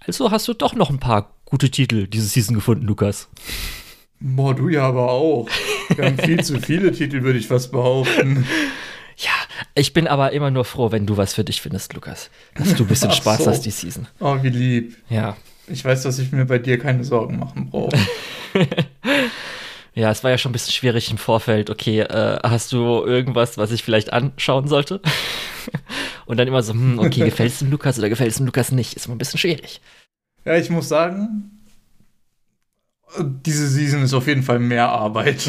Also hast du doch noch ein paar gute Titel diese Season gefunden, Lukas. Boah, du ja aber auch. Wir haben viel zu viele Titel, würde ich fast behaupten. Ja, ich bin aber immer nur froh, wenn du was für dich findest, Lukas. Dass du ein bisschen Spaß hast die Season. Oh, wie lieb. Ja. Ich weiß, dass ich mir bei dir keine Sorgen machen brauche. Ja, es war ja schon ein bisschen schwierig im Vorfeld. Okay, hast du irgendwas, was ich vielleicht anschauen sollte? Und dann immer so, okay, gefällt es dem Lukas oder gefällt es dem Lukas nicht? Ist immer ein bisschen schwierig. Ja, ich muss sagen, diese Season ist auf jeden Fall mehr Arbeit.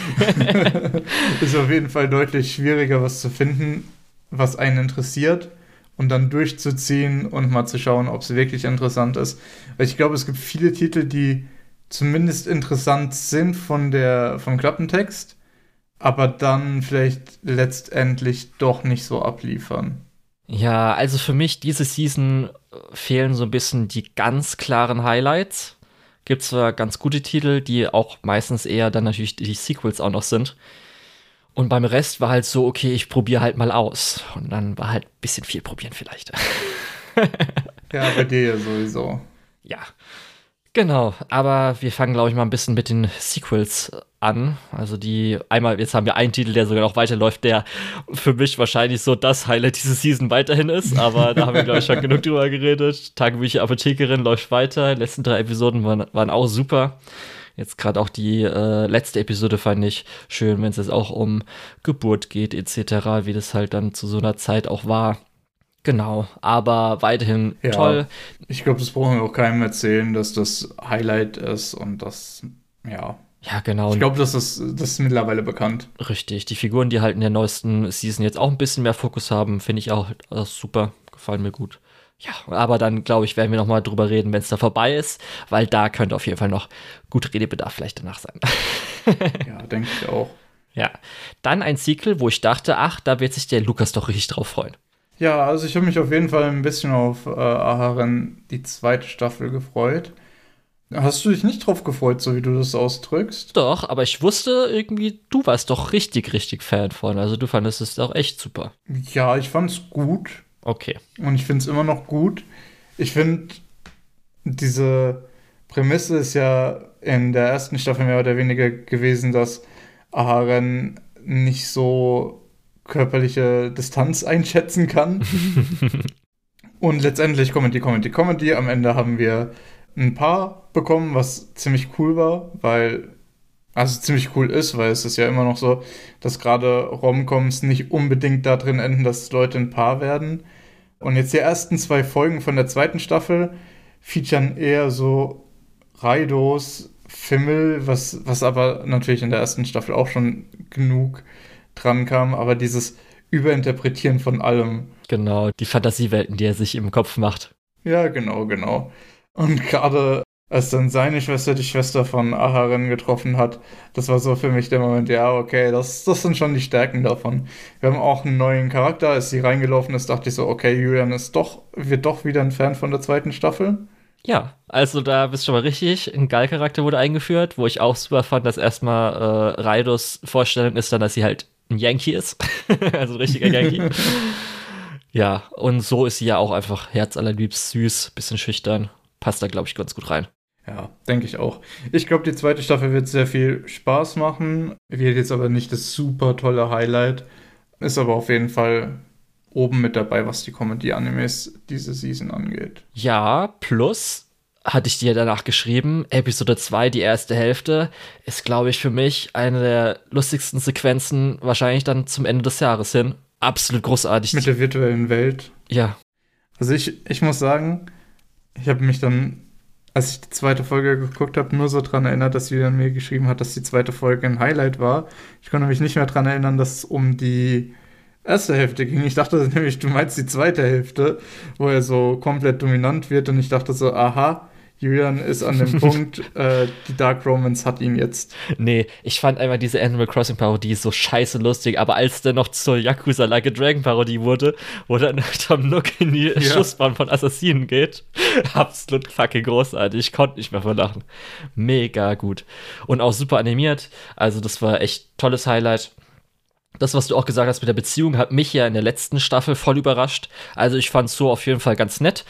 Ist auf jeden Fall deutlich schwieriger, was zu finden, was einen interessiert und dann durchzuziehen und mal zu schauen, ob es wirklich interessant ist. Weil ich glaube, es gibt viele Titel, die zumindest interessant sind vom Klappentext, aber dann vielleicht letztendlich doch nicht so abliefern. Ja, also für mich diese Season fehlen so ein bisschen die ganz klaren Highlights. Gibt zwar ganz gute Titel, die auch meistens eher dann natürlich die Sequels auch noch sind. Und beim Rest war halt so, okay, ich probiere halt mal aus. Und dann war halt ein bisschen viel probieren vielleicht. Ja, bei dir ja sowieso. Ja, genau. Aber wir fangen, glaube ich, mal ein bisschen mit den Sequels an. Also jetzt haben wir einen Titel, der sogar noch weiterläuft, der für mich wahrscheinlich so das Highlight diese Season weiterhin ist. Aber da haben wir, glaube ich, schon genug drüber geredet. Tagebücher Apothekerin läuft weiter. Die letzten 3 Episoden waren auch super. Jetzt gerade auch die letzte Episode fand ich schön, wenn es jetzt auch um Geburt geht etc., wie das halt dann zu so einer Zeit auch war. Genau, aber weiterhin Ja, toll. ich glaube, das brauchen wir auch keinem erzählen, dass das Highlight ist und das, ja. Ja, genau. Ich glaube, das ist mittlerweile bekannt. Richtig, die Figuren, die halt in der neuesten Season jetzt auch ein bisschen mehr Fokus haben, finde ich auch super, gefallen mir gut. Ja, aber dann, glaube ich, werden wir noch mal drüber reden, wenn es da vorbei ist, weil da könnte auf jeden Fall noch gut Redebedarf vielleicht danach sein. Ja, denke ich auch. Ja, dann ein Sequel, wo ich dachte, ach, da wird sich der Lukas doch richtig drauf freuen. Ja, also ich habe mich auf jeden Fall ein bisschen auf Aharen, die 2. Staffel, gefreut. Hast du dich nicht drauf gefreut, so wie du das ausdrückst? Doch, aber ich wusste irgendwie, du warst doch richtig Fan von. Also du fandest es auch echt super. Ja, ich fand's gut. Okay. Und ich finde es immer noch gut. Ich finde, diese Prämisse ist ja in der 1. Staffel mehr oder weniger gewesen, dass Aharen nicht so körperliche Distanz einschätzen kann. Und letztendlich Comedy. Am Ende haben wir ein Paar bekommen, was ziemlich cool war, also ziemlich cool ist, weil es ist ja immer noch so, dass gerade Romcoms nicht unbedingt da drin enden, dass Leute ein Paar werden. Und jetzt die ersten 2 Folgen von der 2. Staffel featuren eher so Raidos Fimmel, was aber natürlich in der 1. Staffel auch schon genug dran kam, aber dieses Überinterpretieren von allem. Genau, die Fantasiewelten, die er sich im Kopf macht. Ja, genau. Und gerade als dann seine Schwester die Schwester von Aharen getroffen hat, das war so für mich der Moment, ja, okay, das sind schon die Stärken davon. Wir haben auch einen neuen Charakter, als sie reingelaufen ist, dachte ich so, okay, Julian wird doch wieder ein Fan von der 2. Staffel. Ja, also da bist du schon mal richtig. Ein Gal-Charakter wurde eingeführt, wo ich auch super fand, dass erstmal Raidos Vorstellung ist dann, dass sie halt ein Yankee ist. Also ein richtiger Yankee. Ja, und so ist sie ja auch einfach herzallerliebst süß, bisschen schüchtern. Passt da, glaube ich, ganz gut rein. Ja, denke ich auch. Ich glaube, die 2. Staffel wird sehr viel Spaß machen. Wird jetzt aber nicht das super tolle Highlight. Ist aber auf jeden Fall oben mit dabei, was die Comedy-Animes diese Season angeht. Ja, plus hatte ich dir danach geschrieben, Episode 2, die erste Hälfte, ist, glaube ich, für mich eine der lustigsten Sequenzen wahrscheinlich dann zum Ende des Jahres hin. Absolut großartig. Mit der virtuellen Welt. Ja. Also ich muss sagen, ich habe mich dann, als ich die 2. Folge geguckt habe, nur so dran erinnert, dass Julian mir geschrieben hat, dass die 2. Folge ein Highlight war. Ich konnte mich nicht mehr dran erinnern, dass es um die 1. Hälfte ging. Ich dachte nämlich, du meinst die 2. Hälfte, wo er so komplett dominant wird und ich dachte so, aha, Julian ist an dem Punkt, die Dark Romance hat ihn jetzt. Nee, ich fand einfach diese Animal Crossing Parodie so scheiße lustig, aber als der noch zur Yakuza Like a Dragon Parodie wurde, wo dann Tom Nook in die Schussbahn von Assassinen geht, absolut fucking großartig. Ich konnte nicht mehr vor lachen. Mega gut. Und auch super animiert. Also das war echt tolles Highlight. Das, was du auch gesagt hast mit der Beziehung, hat mich ja in der letzten Staffel voll überrascht. Also ich fand es so auf jeden Fall ganz nett.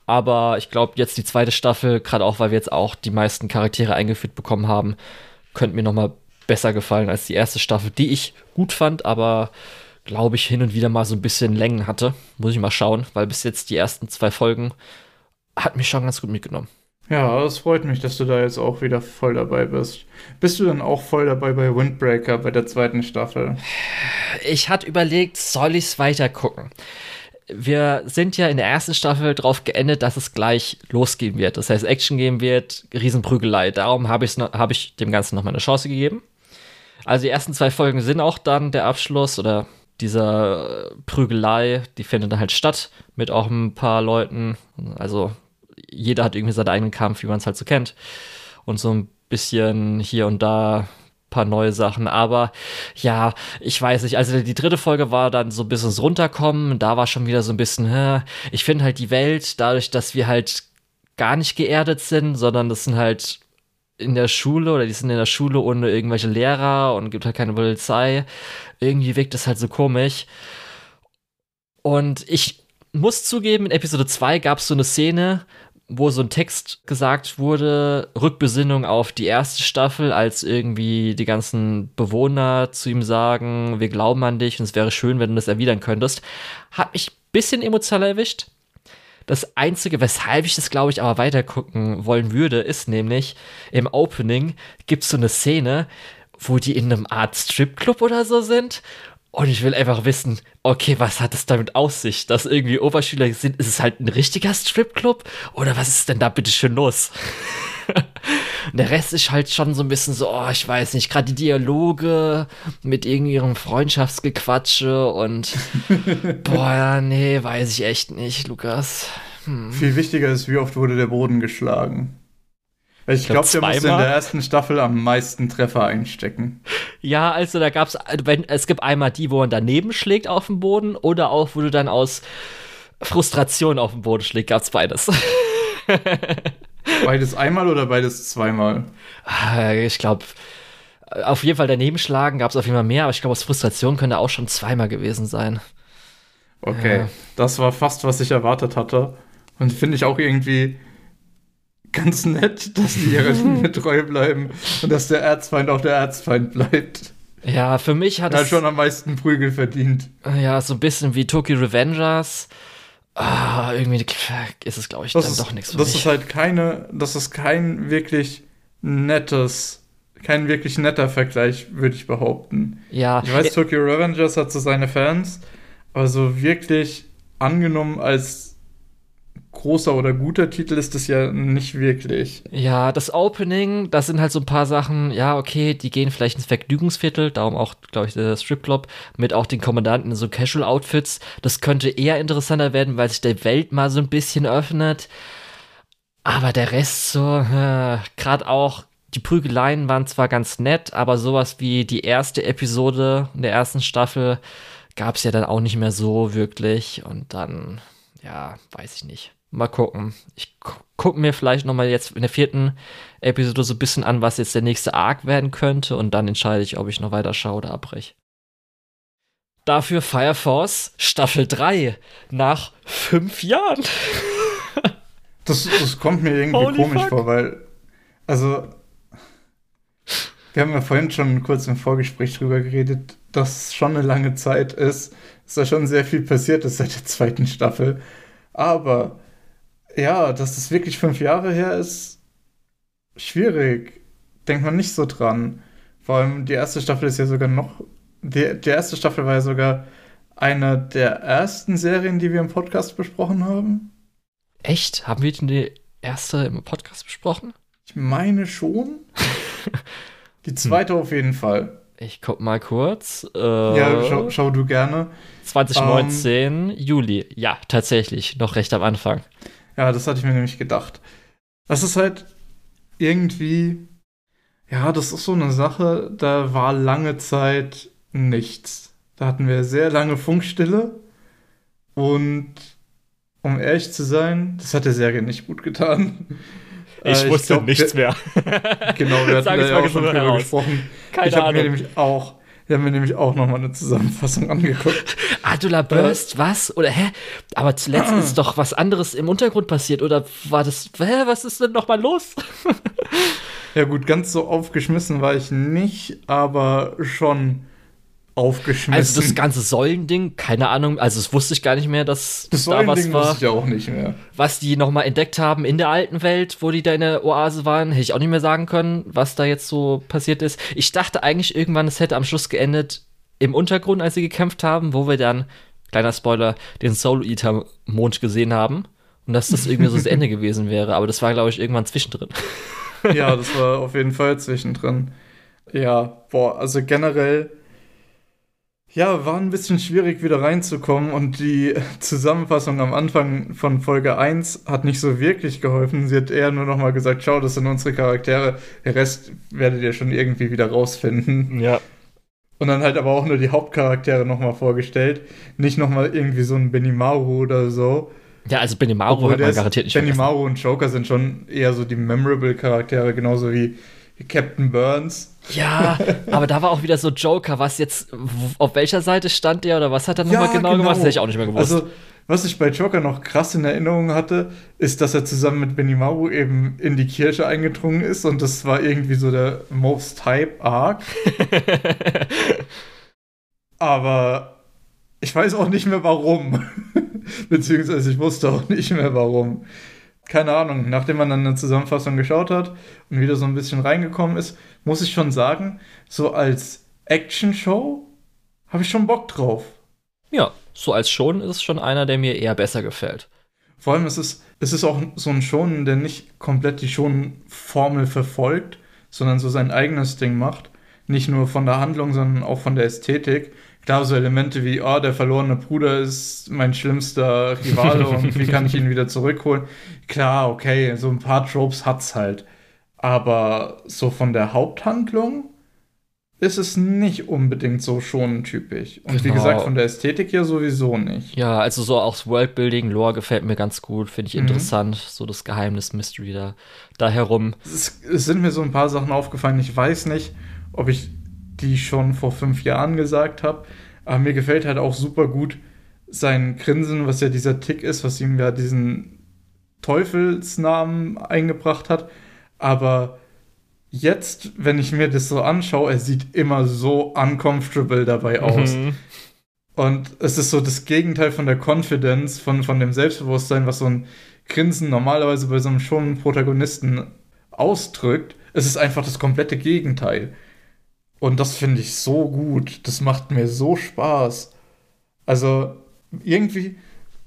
Aber ich glaube, jetzt die zweite Staffel, gerade auch, weil wir jetzt auch die meisten Charaktere eingeführt bekommen haben, könnte mir noch mal besser gefallen als die erste Staffel, die ich gut fand, aber glaube ich hin und wieder mal so ein bisschen Längen hatte. Muss ich mal schauen, weil bis jetzt die ersten 2 Folgen hat mich schon ganz gut mitgenommen. Ja, es freut mich, dass du da jetzt auch wieder voll dabei bist. Bist du dann auch voll dabei bei Windbreaker, bei der zweiten Staffel? Ich hatte überlegt, soll ich es weiter gucken? Wir sind ja in der ersten Staffel drauf geendet, dass es gleich losgehen wird. Das heißt, Action geben wird, Riesenprügelei. Darum habe ich dem Ganzen noch mal eine Chance gegeben. Also die ersten 2 Folgen sind auch dann der Abschluss oder dieser Prügelei, die findet dann halt statt mit auch ein paar Leuten. Also jeder hat irgendwie seinen eigenen Kampf, wie man es halt so kennt. Und so ein bisschen hier und da paar neue Sachen, aber ja, ich weiß nicht, also die 3. Folge war dann so ein bisschen das Runterkommen, da war schon wieder so ein bisschen, ich finde halt die Welt, dadurch, dass wir halt gar nicht geerdet sind, sondern das sind halt in der Schule oder die sind in der Schule ohne irgendwelche Lehrer und gibt halt keine Polizei, irgendwie wirkt das halt so komisch und ich muss zugeben, in Episode 2 gab es so eine Szene, wo so ein Text gesagt wurde, Rückbesinnung auf die erste Staffel, als irgendwie die ganzen Bewohner zu ihm sagen, wir glauben an dich und es wäre schön, wenn du das erwidern könntest, hat mich ein bisschen emotional erwischt. Das Einzige, weshalb ich das, glaube ich, aber weitergucken wollen würde, ist nämlich, im Opening gibt es so eine Szene, wo die in einem Art Stripclub oder so sind. Und ich will einfach wissen, okay, was hat es damit auf sich? Dass irgendwie Oberschüler sind, ist es halt ein richtiger Stripclub? Oder was ist denn da bitte schön los? Und der Rest ist halt schon so ein bisschen so, oh, ich weiß nicht, gerade die Dialoge mit irgendwie ihrem Freundschaftsgequatsche und boah, nee, weiß ich echt nicht, Lukas. Viel wichtiger ist, wie oft wurde der Boden geschlagen? Weil ich glaube, der musste in der ersten Staffel am meisten Treffer einstecken. Ja, also da gab's, es gibt einmal die, wo man daneben schlägt auf dem Boden oder auch, wo du dann aus Frustration auf den Boden schlägst, gab's beides. Beides einmal oder beides zweimal? Ich glaube, auf jeden Fall daneben schlagen gab's auf jeden Fall mehr, aber ich glaube, aus Frustration könnte auch schon zweimal gewesen sein. Okay, das war fast, was ich erwartet hatte. Und finde ich auch irgendwie ganz nett, dass die ihrer Linie treu bleiben und dass der Erzfeind auch der Erzfeind bleibt. Ja, für mich hat es schon am meisten Prügel verdient. Ja, so ein bisschen wie Tokyo Revengers. Irgendwie ist es, glaube ich, dann doch nichts für mich. Das ist kein wirklich netter Vergleich, würde ich behaupten. Ja. Ich weiß, Tokyo Revengers hat so seine Fans, aber so wirklich angenommen als großer oder guter Titel ist es ja nicht wirklich. Ja, das Opening, das sind halt so ein paar Sachen, ja, okay, die gehen vielleicht ins Vergnügungsviertel, darum auch, glaube ich, der Stripclub, mit auch den Kommandanten in so Casual-Outfits. Das könnte eher interessanter werden, weil sich der Welt mal so ein bisschen öffnet. Aber der Rest so, gerade auch, die Prügeleien waren zwar ganz nett, aber sowas wie die erste Episode in der ersten Staffel gab es ja dann auch nicht mehr so wirklich. Und dann, ja, weiß ich nicht. Mal gucken. Ich gucke mir vielleicht noch mal jetzt in der 4. Episode so ein bisschen an, was jetzt der nächste Arc werden könnte. Und dann entscheide ich, ob ich noch weiter schaue oder abbreche. Dafür Fire Force Staffel 3 nach 5 Jahren. Das kommt mir irgendwie komisch vor, weil, also, wir haben ja vorhin schon kurz im Vorgespräch drüber geredet, dass es schon eine lange Zeit ist, dass da schon sehr viel passiert ist seit der 2. Staffel. Aber ja, dass es wirklich 5 Jahre her ist, schwierig. Denkt man nicht so dran. Vor allem die erste Staffel ist ja sogar noch. Die erste Staffel war ja sogar eine der ersten Serien, die wir im Podcast besprochen haben. Echt? Haben wir denn die erste im Podcast besprochen? Ich meine schon. Die zweite auf jeden Fall. Ich guck mal kurz. Ja, schau du gerne. 2019, Juli. Ja, tatsächlich. Noch recht am Anfang. Ja, das hatte ich mir nämlich gedacht. Das ist halt irgendwie, ja, das ist so eine Sache, da war lange Zeit nichts. Da hatten wir sehr lange Funkstille und um ehrlich zu sein, das hat der Serie nicht gut getan. Ich wusste nichts mehr. Genau, wir hatten da ja auch schon drüber gesprochen. Keine ich habe Ahnung. mir nämlich auch Ich habe mir nämlich auch nochmal eine Zusammenfassung angeguckt. Adula Burst, was? Oder hä? Aber zuletzt ist doch was anderes im Untergrund passiert. Oder war das, was ist denn nochmal los? Ja gut, ganz so aufgeschmissen war ich nicht, aber schon aufgeschmissen. Also das ganze Säulending, keine Ahnung, also das wusste ich gar nicht mehr, dass das da was Säulending war. wusste ich auch nicht mehr. Was die nochmal entdeckt haben in der alten Welt, wo die da in der Oase waren, hätte ich auch nicht mehr sagen können, was da jetzt so passiert ist. Ich dachte eigentlich irgendwann, es hätte am Schluss geendet im Untergrund, als sie gekämpft haben, wo wir dann, kleiner Spoiler, den Soul Eater Mond gesehen haben. Und dass das irgendwie so das Ende gewesen wäre. Aber das war, glaube ich, irgendwann zwischendrin. Ja, das war auf jeden Fall zwischendrin. Ja, boah, also generell, ja, war ein bisschen schwierig wieder reinzukommen und die Zusammenfassung am Anfang von Folge 1 hat nicht so wirklich geholfen. Sie hat eher nur nochmal gesagt, schau, das sind unsere Charaktere, der Rest werdet ihr schon irgendwie wieder rausfinden. Ja. Und dann halt aber auch nur die Hauptcharaktere nochmal vorgestellt, nicht nochmal irgendwie so ein Benimaru oder so. Ja, also Benimaru hat man garantiert nicht vergessen. Benimaru und Joker sind schon eher so die memorable Charaktere, genauso wie Captain Burns. Ja, aber da war auch wieder so Joker, was jetzt, auf welcher Seite stand der oder was hat er nochmal genau gemacht? Das hätte ich auch nicht mehr gewusst. Also, was ich bei Joker noch krass in Erinnerung hatte, ist, dass er zusammen mit Benimaru eben in die Kirche eingedrungen ist und das war irgendwie so der Most Hype Arc. Aber ich weiß auch nicht mehr warum. Beziehungsweise ich wusste auch nicht mehr warum. Keine Ahnung, nachdem man dann eine Zusammenfassung geschaut hat und wieder so ein bisschen reingekommen ist, muss ich schon sagen, so als Action-Show habe ich schon Bock drauf. Ja, so als Shonen ist es schon einer, der mir eher besser gefällt. Vor allem es ist auch so ein Shonen, der nicht komplett die Shonen-Formel verfolgt, sondern so sein eigenes Ding macht. Nicht nur von der Handlung, sondern auch von der Ästhetik. Klar, so Elemente wie, der verlorene Bruder ist mein schlimmster Rivale und wie kann ich ihn wieder zurückholen? Klar, okay, so ein paar Tropes hat's halt. Aber so von der Haupthandlung ist es nicht unbedingt so schon typisch. Und wie gesagt, von der Ästhetik ja sowieso nicht. Ja, also so auch das Worldbuilding, Lore gefällt mir ganz gut, finde ich interessant. So das Geheimnis, Mystery da herum. Es sind mir so ein paar Sachen aufgefallen. Ich weiß nicht, ob ich die schon vor 5 Jahren gesagt habe. Aber mir gefällt halt auch super gut sein Grinsen, was ja dieser Tick ist, was ihm ja diesen Teufelsnamen eingebracht hat. Aber jetzt, wenn ich mir das so anschaue, er sieht immer so uncomfortable dabei aus. Und es ist so das Gegenteil von der Confidence, von dem Selbstbewusstsein, was so ein Grinsen normalerweise bei so einem schon Protagonisten ausdrückt. Es ist einfach das komplette Gegenteil. Und das finde ich so gut. Das macht mir so Spaß. Also irgendwie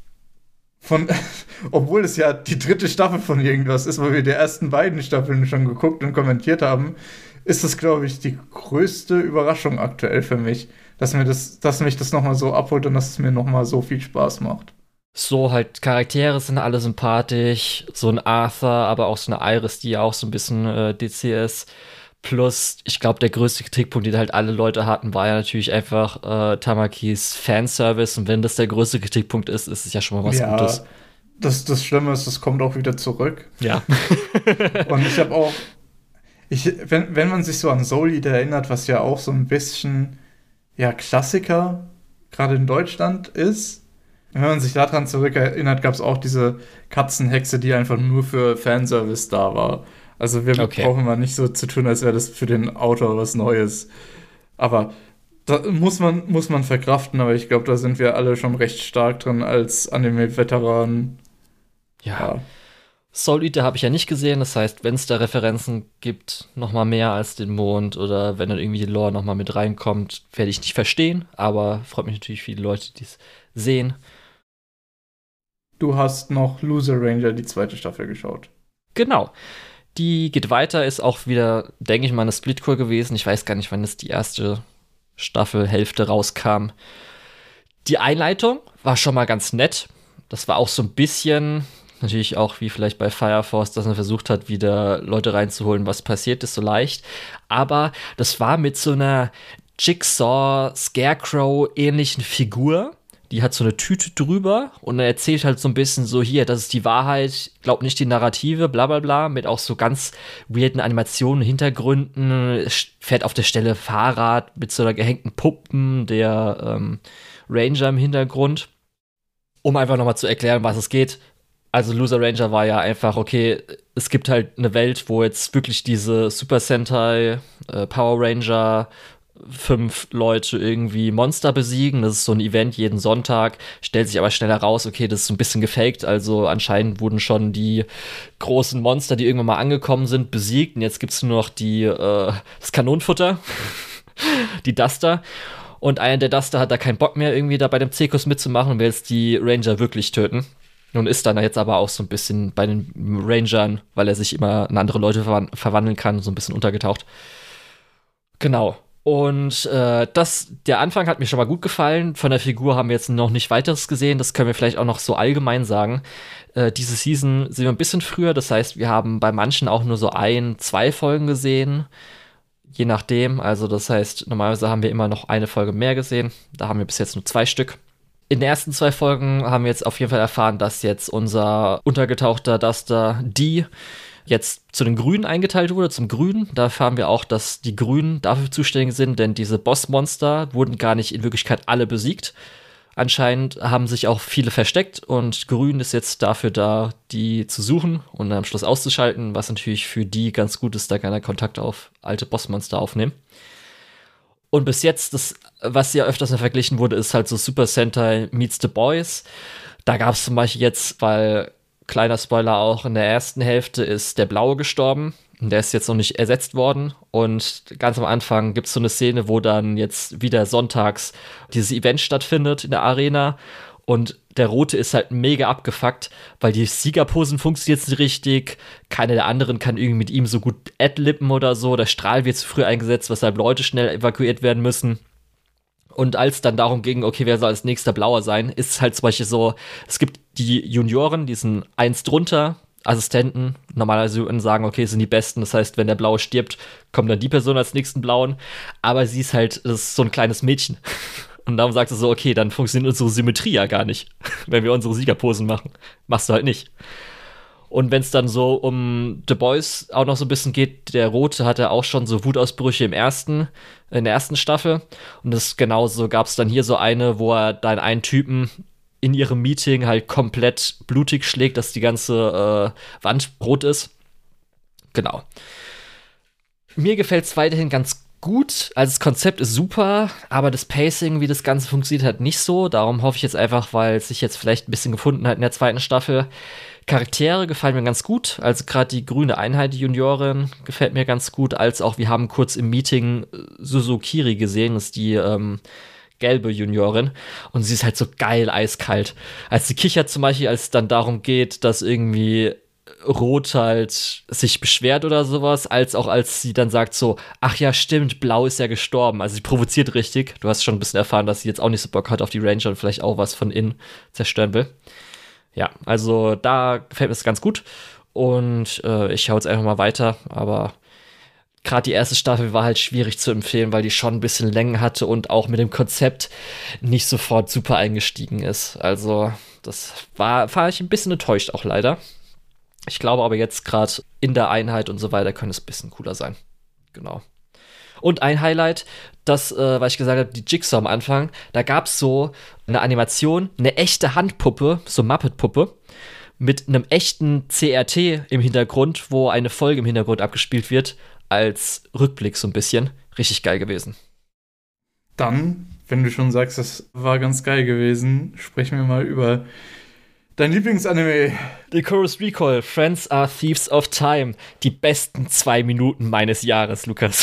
obwohl es ja die 3. Staffel von irgendwas ist, weil wir die ersten beiden Staffeln schon geguckt und kommentiert haben, ist das, glaube ich, die größte Überraschung aktuell für mich, dass mich das nochmal so abholt und dass es mir nochmal so viel Spaß macht. So halt, Charaktere sind alle sympathisch, so ein Arthur, aber auch so eine Iris, die ja auch so ein bisschen DCS. Plus, ich glaube, der größte Kritikpunkt, den halt alle Leute hatten, war ja natürlich einfach Tamakis Fanservice. Und wenn das der größte Kritikpunkt ist, ist es ja schon mal was Gutes. Das Schlimme ist, das kommt auch wieder zurück. Ja. Und ich habe auch, wenn man sich so an Soul Eater erinnert, was ja auch so ein bisschen, ja, Klassiker, gerade in Deutschland ist, wenn man sich daran zurückerinnert, gab es auch diese Katzenhexe, die einfach nur für Fanservice da war. Also wir brauchen mal nicht so zu tun, als wäre das für den Autor was Neues. Aber da muss man verkraften, aber ich glaube, da sind wir alle schon recht stark drin als Anime-Veteranen. Ja. Soul Eater habe ich ja nicht gesehen, das heißt, wenn es da Referenzen gibt, noch mal mehr als den Mond oder wenn dann irgendwie die Lore noch mal mit reinkommt, werde ich nicht verstehen, aber freut mich natürlich viele Leute, die es sehen. Du hast noch Loser Ranger, die 2. Staffel, geschaut. Genau. Die geht weiter, ist auch wieder, denke ich mal, eine Splitcore gewesen. Ich weiß gar nicht, wann es die erste Staffelhälfte rauskam. Die Einleitung war schon mal ganz nett. Das war auch so ein bisschen, natürlich auch wie vielleicht bei Fire Force, dass man versucht hat, wieder Leute reinzuholen, was passiert ist, so leicht. Aber das war mit so einer Jigsaw, Scarecrow-ähnlichen Figur, die hat so eine Tüte drüber und er erzählt halt so ein bisschen so, hier, das ist die Wahrheit, glaub nicht die Narrative, bla bla bla, mit auch so ganz weirden Animationen, Hintergründen, fährt auf der Stelle Fahrrad mit so einer gehängten Puppen, der Ranger im Hintergrund. Um einfach nochmal zu erklären, was es geht. Also Loser Ranger war ja einfach, okay, es gibt halt eine Welt, wo jetzt wirklich diese Super Sentai, Power Ranger, 5 Leute irgendwie Monster besiegen. Das ist so ein Event jeden Sonntag. Stellt sich aber schnell heraus, okay, das ist so ein bisschen gefaked. Also anscheinend wurden schon die großen Monster, die irgendwann mal angekommen sind, besiegt. Und jetzt gibt es nur noch das Kanonenfutter, die Duster. Und einer der Duster hat da keinen Bock mehr, irgendwie da bei dem Zirkus mitzumachen und will jetzt die Ranger wirklich töten. Und ist dann jetzt aber auch so ein bisschen bei den Rangern, weil er sich immer in andere Leute verwandeln kann, so ein bisschen untergetaucht. Genau. Und der Anfang hat mir schon mal gut gefallen. Von der Figur haben wir jetzt noch nicht weiteres gesehen. Das können wir vielleicht auch noch so allgemein sagen. Diese Season sind wir ein bisschen früher. Das heißt, wir haben bei manchen auch nur so 1-2 Folgen gesehen. Je nachdem. Also das heißt, normalerweise haben wir immer noch eine Folge mehr gesehen. Da haben wir bis jetzt nur 2 Stück. In den ersten 2 Folgen haben wir jetzt auf jeden Fall erfahren, dass jetzt unser untergetauchter Duster D jetzt zu den Grünen eingeteilt wurde, zum Grünen. Da erfahren wir auch, dass die Grünen dafür zuständig sind, denn diese Bossmonster wurden gar nicht in Wirklichkeit alle besiegt. Anscheinend haben sich auch viele versteckt und Grün ist jetzt dafür da, die zu suchen und am Schluss auszuschalten, was natürlich für die ganz gut ist, da keiner Kontakt auf alte Bossmonster aufnehmen. Und bis jetzt, was ja öfters mal verglichen wurde, ist halt so Super Sentai meets The Boys. Da gab es zum Beispiel jetzt, weil kleiner Spoiler auch, in der ersten Hälfte ist der Blaue gestorben. Und der ist jetzt noch nicht ersetzt worden. Und ganz am Anfang gibt es so eine Szene, wo dann jetzt wieder sonntags dieses Event stattfindet in der Arena. Und der Rote ist halt mega abgefuckt, weil die Siegerposen funktionieren jetzt nicht richtig. Keiner der anderen kann irgendwie mit ihm so gut adlippen oder so. Der Strahl wird zu früh eingesetzt, weshalb Leute schnell evakuiert werden müssen. Und als dann darum ging, okay, wer soll als nächster Blauer sein, ist es halt zum Beispiel so, es gibt die Junioren, die sind 1 drunter, Assistenten, normalerweise würden sagen, okay, sind die Besten, das heißt, wenn der Blaue stirbt, kommt dann die Person als nächsten Blauen, aber sie ist halt, das ist so ein kleines Mädchen. Und darum sagt sie so, okay, dann funktioniert unsere Symmetrie ja gar nicht, wenn wir unsere Siegerposen machen. Machst du halt nicht. Und wenn es dann so um The Boys auch noch so ein bisschen geht, der Rote hatte auch schon so Wutausbrüche in der ersten Staffel. Und das genauso gab es dann hier so eine, wo er dann einen Typen in ihrem Meeting halt komplett blutig schlägt, dass die ganze Wand rot ist. Genau. Mir gefällt es weiterhin ganz gut. Also das Konzept ist super, aber das Pacing, wie das Ganze funktioniert, halt nicht so. Darum hoffe ich jetzt einfach, weil es sich jetzt vielleicht ein bisschen gefunden hat in der 2. Staffel. Charaktere gefallen mir ganz gut. Also gerade die grüne Einheit, die Juniorin, gefällt mir ganz gut. Als auch, wir haben kurz im Meeting Susukiri gesehen, das ist die gelbe Juniorin. Und sie ist halt so geil eiskalt. Als sie kichert zum Beispiel, als es dann darum geht, dass irgendwie Rot halt sich beschwert oder sowas, als auch als sie dann sagt so, ach ja, stimmt, Blau ist ja gestorben. Also sie provoziert richtig. Du hast schon ein bisschen erfahren, dass sie jetzt auch nicht so Bock hat auf die Ranger und vielleicht auch was von innen zerstören will. Ja, also da gefällt mir es ganz gut. Und ich schaue jetzt einfach mal weiter. Aber gerade die erste Staffel war halt schwierig zu empfehlen, weil die schon ein bisschen Längen hatte und auch mit dem Konzept nicht sofort super eingestiegen ist. Also das war ich ein bisschen enttäuscht auch leider. Ich glaube aber jetzt gerade in der Einheit und so weiter könnte es ein bisschen cooler sein. Genau. Und ein Highlight, das, weil ich gesagt habe, die Jigsaw am Anfang, da gab es so eine Animation, eine echte Handpuppe, so Muppet-Puppe, mit einem echten CRT im Hintergrund, wo eine Folge im Hintergrund abgespielt wird, als Rückblick so ein bisschen. Richtig geil gewesen. Dann, wenn du schon sagst, das war ganz geil gewesen, sprechen wir mal über dein Lieblingsanime. Lycoris Recall, Friends are Thieves of Time. Die besten 2 Minuten meines Jahres, Lukas.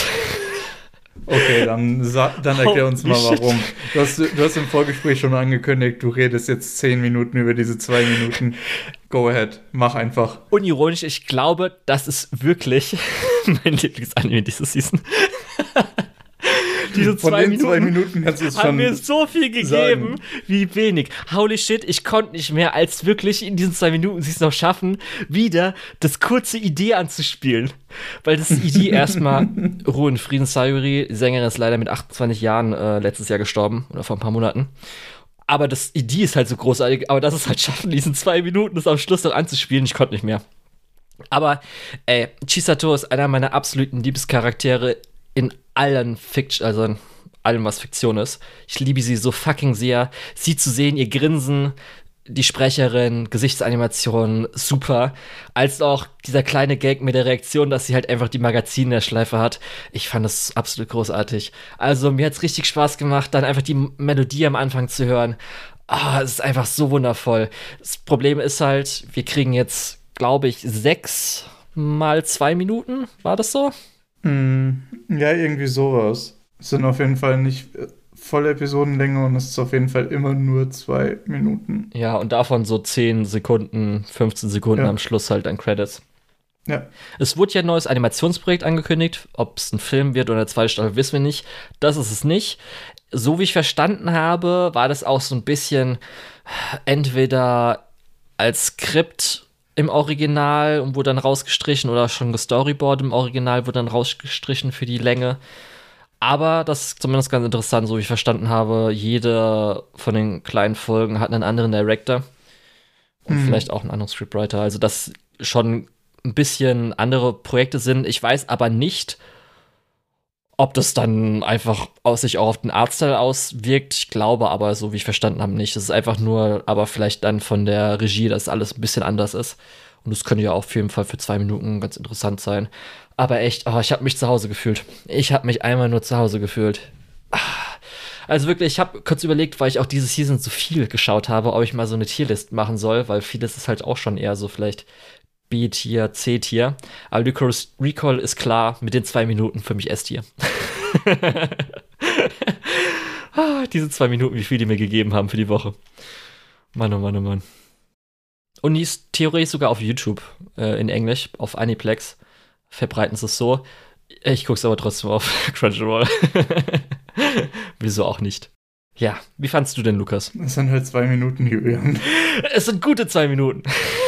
Okay, dann erklär uns mal, warum. Du hast im Vorgespräch schon angekündigt, du redest jetzt 10 Minuten über diese 2 Minuten. Go ahead, mach einfach. Unironisch, ich glaube, das ist wirklich mein Lieblingsanime diese Season. Diese Von den 2 Minuten kannst du es schon haben mir so viel gegeben, sagen. Wie wenig. Holy shit, ich konnte nicht mehr, als wirklich in diesen 2 Minuten sie es noch schaffen, wieder das kurze Idee anzuspielen. Weil das Idee erstmal, Ruhe in Frieden, Sayuri, die Sängerin ist leider mit 28 Jahren letztes Jahr gestorben, oder vor ein paar Monaten. Aber die ist halt so großartig, aber das ist halt schaffen, diesen 2 Minuten das am Schluss dann anzuspielen, ich konnte nicht mehr. Aber, ey, Chisato ist einer meiner absoluten Liebescharaktere in allen Fiction, also in allem, was Fiktion ist. Ich liebe sie so fucking sehr. Sie zu sehen, ihr Grinsen, die Sprecherin, Gesichtsanimation, super. Als auch dieser kleine Gag mit der Reaktion, dass sie halt einfach die Magazine in der Schleife hat. Ich fand das absolut großartig. Also mir hat's richtig Spaß gemacht, dann einfach die Melodie am Anfang zu hören. Es ist einfach so wundervoll. Das Problem ist halt, wir kriegen jetzt, glaube ich, 6 mal 2 Minuten. War das so? Ja, irgendwie sowas. Es sind auf jeden Fall nicht volle Episodenlänge und es ist auf jeden Fall immer nur 2 Minuten. Ja, und davon so 10 Sekunden, 15 Sekunden am Schluss halt an Credits. Ja. Es wurde ja ein neues Animationsprojekt angekündigt. Ob es ein Film wird oder eine zweite Staffel, wissen wir nicht. Das ist es nicht. So wie ich verstanden habe, war das auch so ein bisschen entweder als Skript im Original und wurde dann rausgestrichen oder schon gestoryboard im Original wurde dann rausgestrichen für die Länge. Aber das ist zumindest ganz interessant, so wie ich verstanden habe. Jede von den kleinen Folgen hat einen anderen Director und vielleicht auch einen anderen Scriptwriter. Also, dass schon ein bisschen andere Projekte sind. Ich weiß aber nicht, ob das dann einfach sich auch auf den Artstyle auswirkt. Ich glaube aber, so wie ich verstanden habe, nicht. Es ist einfach nur, aber vielleicht dann von der Regie, dass alles ein bisschen anders ist. Und das könnte ja auch auf jeden Fall für 2 Minuten ganz interessant sein. Aber echt, ich habe mich zu Hause gefühlt. Ich habe mich einmal nur zu Hause gefühlt. Also wirklich, ich habe kurz überlegt, weil ich auch diese Season so viel geschaut habe, ob ich mal so eine Tierlist machen soll, weil vieles ist halt auch schon eher so vielleicht B-Tier, C-Tier. Aber Recall ist klar, mit den 2 Minuten für mich S-Tier. Diese 2 Minuten, wie viel die mir gegeben haben für die Woche. Mann, oh Mann, oh Mann. Und die ist theoretisch sogar auf YouTube in Englisch, auf Aniplex. Verbreiten sie es so. Ich guck's aber trotzdem auf Crunchyroll. Wieso auch nicht? Ja, wie fandst du denn, Lukas? Es sind halt 2 Minuten, Julian. Es sind gute 2 Minuten.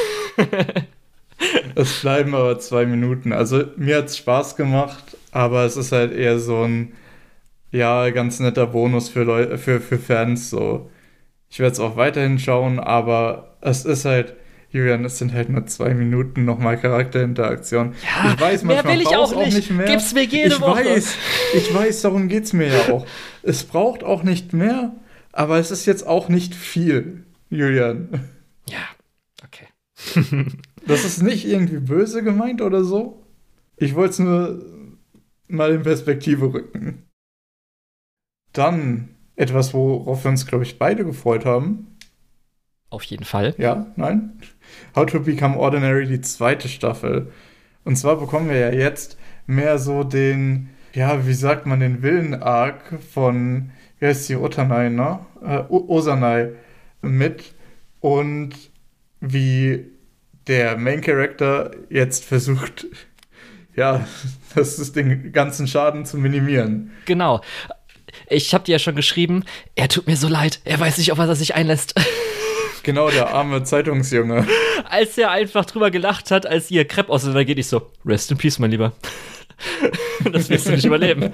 Es bleiben aber 2 Minuten. Also mir hat's Spaß gemacht, aber es ist halt eher so ein, ja, ganz netter Bonus für Fans. So. Ich werde es auch weiterhin schauen, aber es ist halt, Julian, es sind halt nur 2 Minuten nochmal Charakterinteraktion. Ja, ich weiß, mehr will ich auch nicht. Mehr. Gib's mir jede Woche. Ich weiß, darum geht's mir ja auch. Es braucht auch nicht mehr, aber es ist jetzt auch nicht viel, Julian. Ja, okay. Das ist nicht irgendwie böse gemeint oder so. Ich wollte es nur mal in Perspektive rücken. Dann etwas, worauf wir uns, glaube ich, beide gefreut haben. Auf jeden Fall. Ja, nein. How to Become Ordinary, die 2. Staffel. Und zwar bekommen wir ja jetzt mehr so den, ja, wie sagt man, den Villen-Arc von, wie heißt die, Otanai, ne? Osanai mit. Und wie der Main Character jetzt versucht, ja, den ganzen Schaden zu minimieren. Genau. Ich habe dir ja schon geschrieben, er tut mir so leid, er weiß nicht, auf was er sich einlässt. Genau, der arme Zeitungsjunge. Als er einfach drüber gelacht hat, als ihr Crepe auseinandergeht, ich so, rest in peace, mein Lieber. Das wirst du nicht überleben.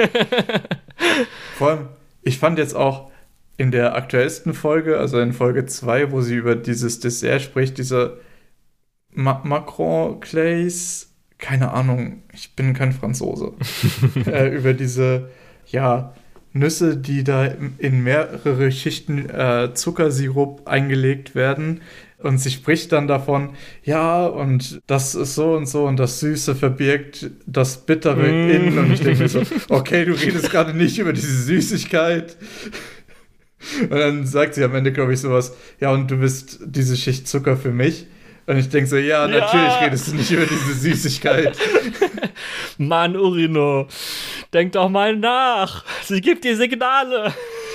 Vor allem, ich fand jetzt auch in der aktuellsten Folge, also in Folge 2, wo sie über dieses Dessert spricht, diese Macron Clays, keine Ahnung, ich bin kein Franzose, über diese, ja, Nüsse, die da in mehrere Schichten Zuckersirup eingelegt werden. Und sie spricht dann davon, ja, und das ist so und das Süße verbirgt das Bittere in. Und ich denke mir so, okay, du redest gerade nicht über diese Süßigkeit. Und dann sagt sie am Ende, glaube ich, sowas, ja, und du bist diese Schicht Zucker für mich. Und ich denke so, ja, natürlich redest du nicht über diese Süßigkeit. Mann, Urino, denk doch mal nach. Sie gibt dir Signale.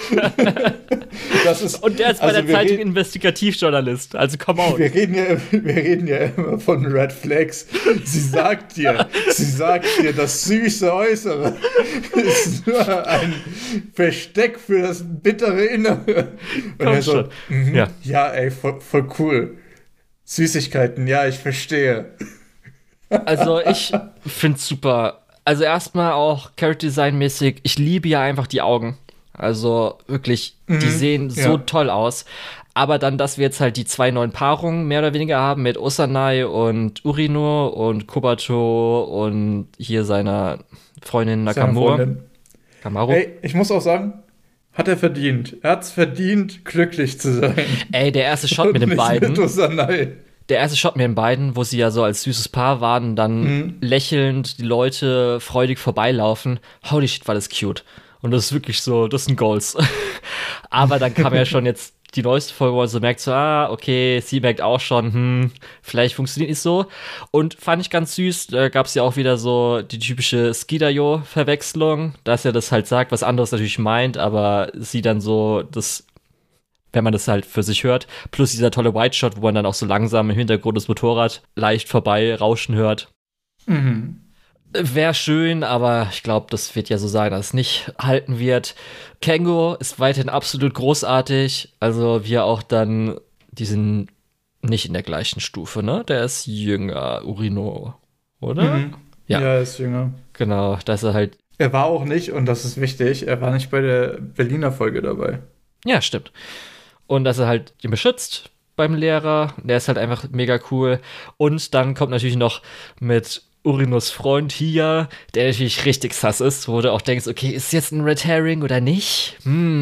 Das ist, und der ist bei der Zeitung Investigativjournalist. Also come on. Wir reden ja immer von Red Flags. Sie sagt dir, das süße Äußere ist nur ein Versteck für das bittere Innere. Und er so, ja, ey, voll cool. Süßigkeiten, ja, ich verstehe. Also ich find's super. Also erstmal auch Character Design mäßig, ich liebe ja einfach die Augen. Also wirklich, die sehen so toll aus. Aber dann, dass wir jetzt halt die 2 neuen Paarungen mehr oder weniger haben mit Osanai und Urino und Kobato und hier seiner Freundin Nakamura. Kamaru. Ey, ich muss auch sagen, hat er verdient. Er hat es verdient, glücklich zu sein. Ey, der erste Shot mit den beiden. Der erste Shot mit den beiden, wo sie ja so als süßes Paar waren, dann lächelnd die Leute freudig vorbeilaufen. Holy shit, war das cute. Und das ist wirklich so, das sind Goals. Aber dann kam ja schon jetzt die neueste Folge, wo man so merkt, so, okay, sie merkt auch schon, vielleicht funktioniert nicht so. Und fand ich ganz süß, da gab es ja auch wieder so die typische Skidayo-Verwechslung, dass er das halt sagt, was anderes natürlich meint, aber sie dann so, das, wenn man das halt für sich hört, plus dieser tolle White Shot, wo man dann auch so langsam im Hintergrund das Motorrad leicht vorbei rauschen hört. Wäre schön, aber ich glaube, das wird ja so sein, dass es nicht halten wird. Kengo ist weiterhin absolut großartig. Also wir auch dann, die sind nicht in der gleichen Stufe, ne? Der ist jünger, Urino, oder? Ja, er ist jünger. Genau, dass er halt. Er war auch nicht, und das ist wichtig, er war nicht bei der Berliner Folge dabei. Ja, stimmt. Und dass er halt ihn beschützt beim Lehrer. Der ist halt einfach mega cool. Und dann kommt natürlich noch mit Urinos Freund hier, der natürlich richtig sass ist, wo du auch denkst, okay, ist jetzt ein Red Herring oder nicht?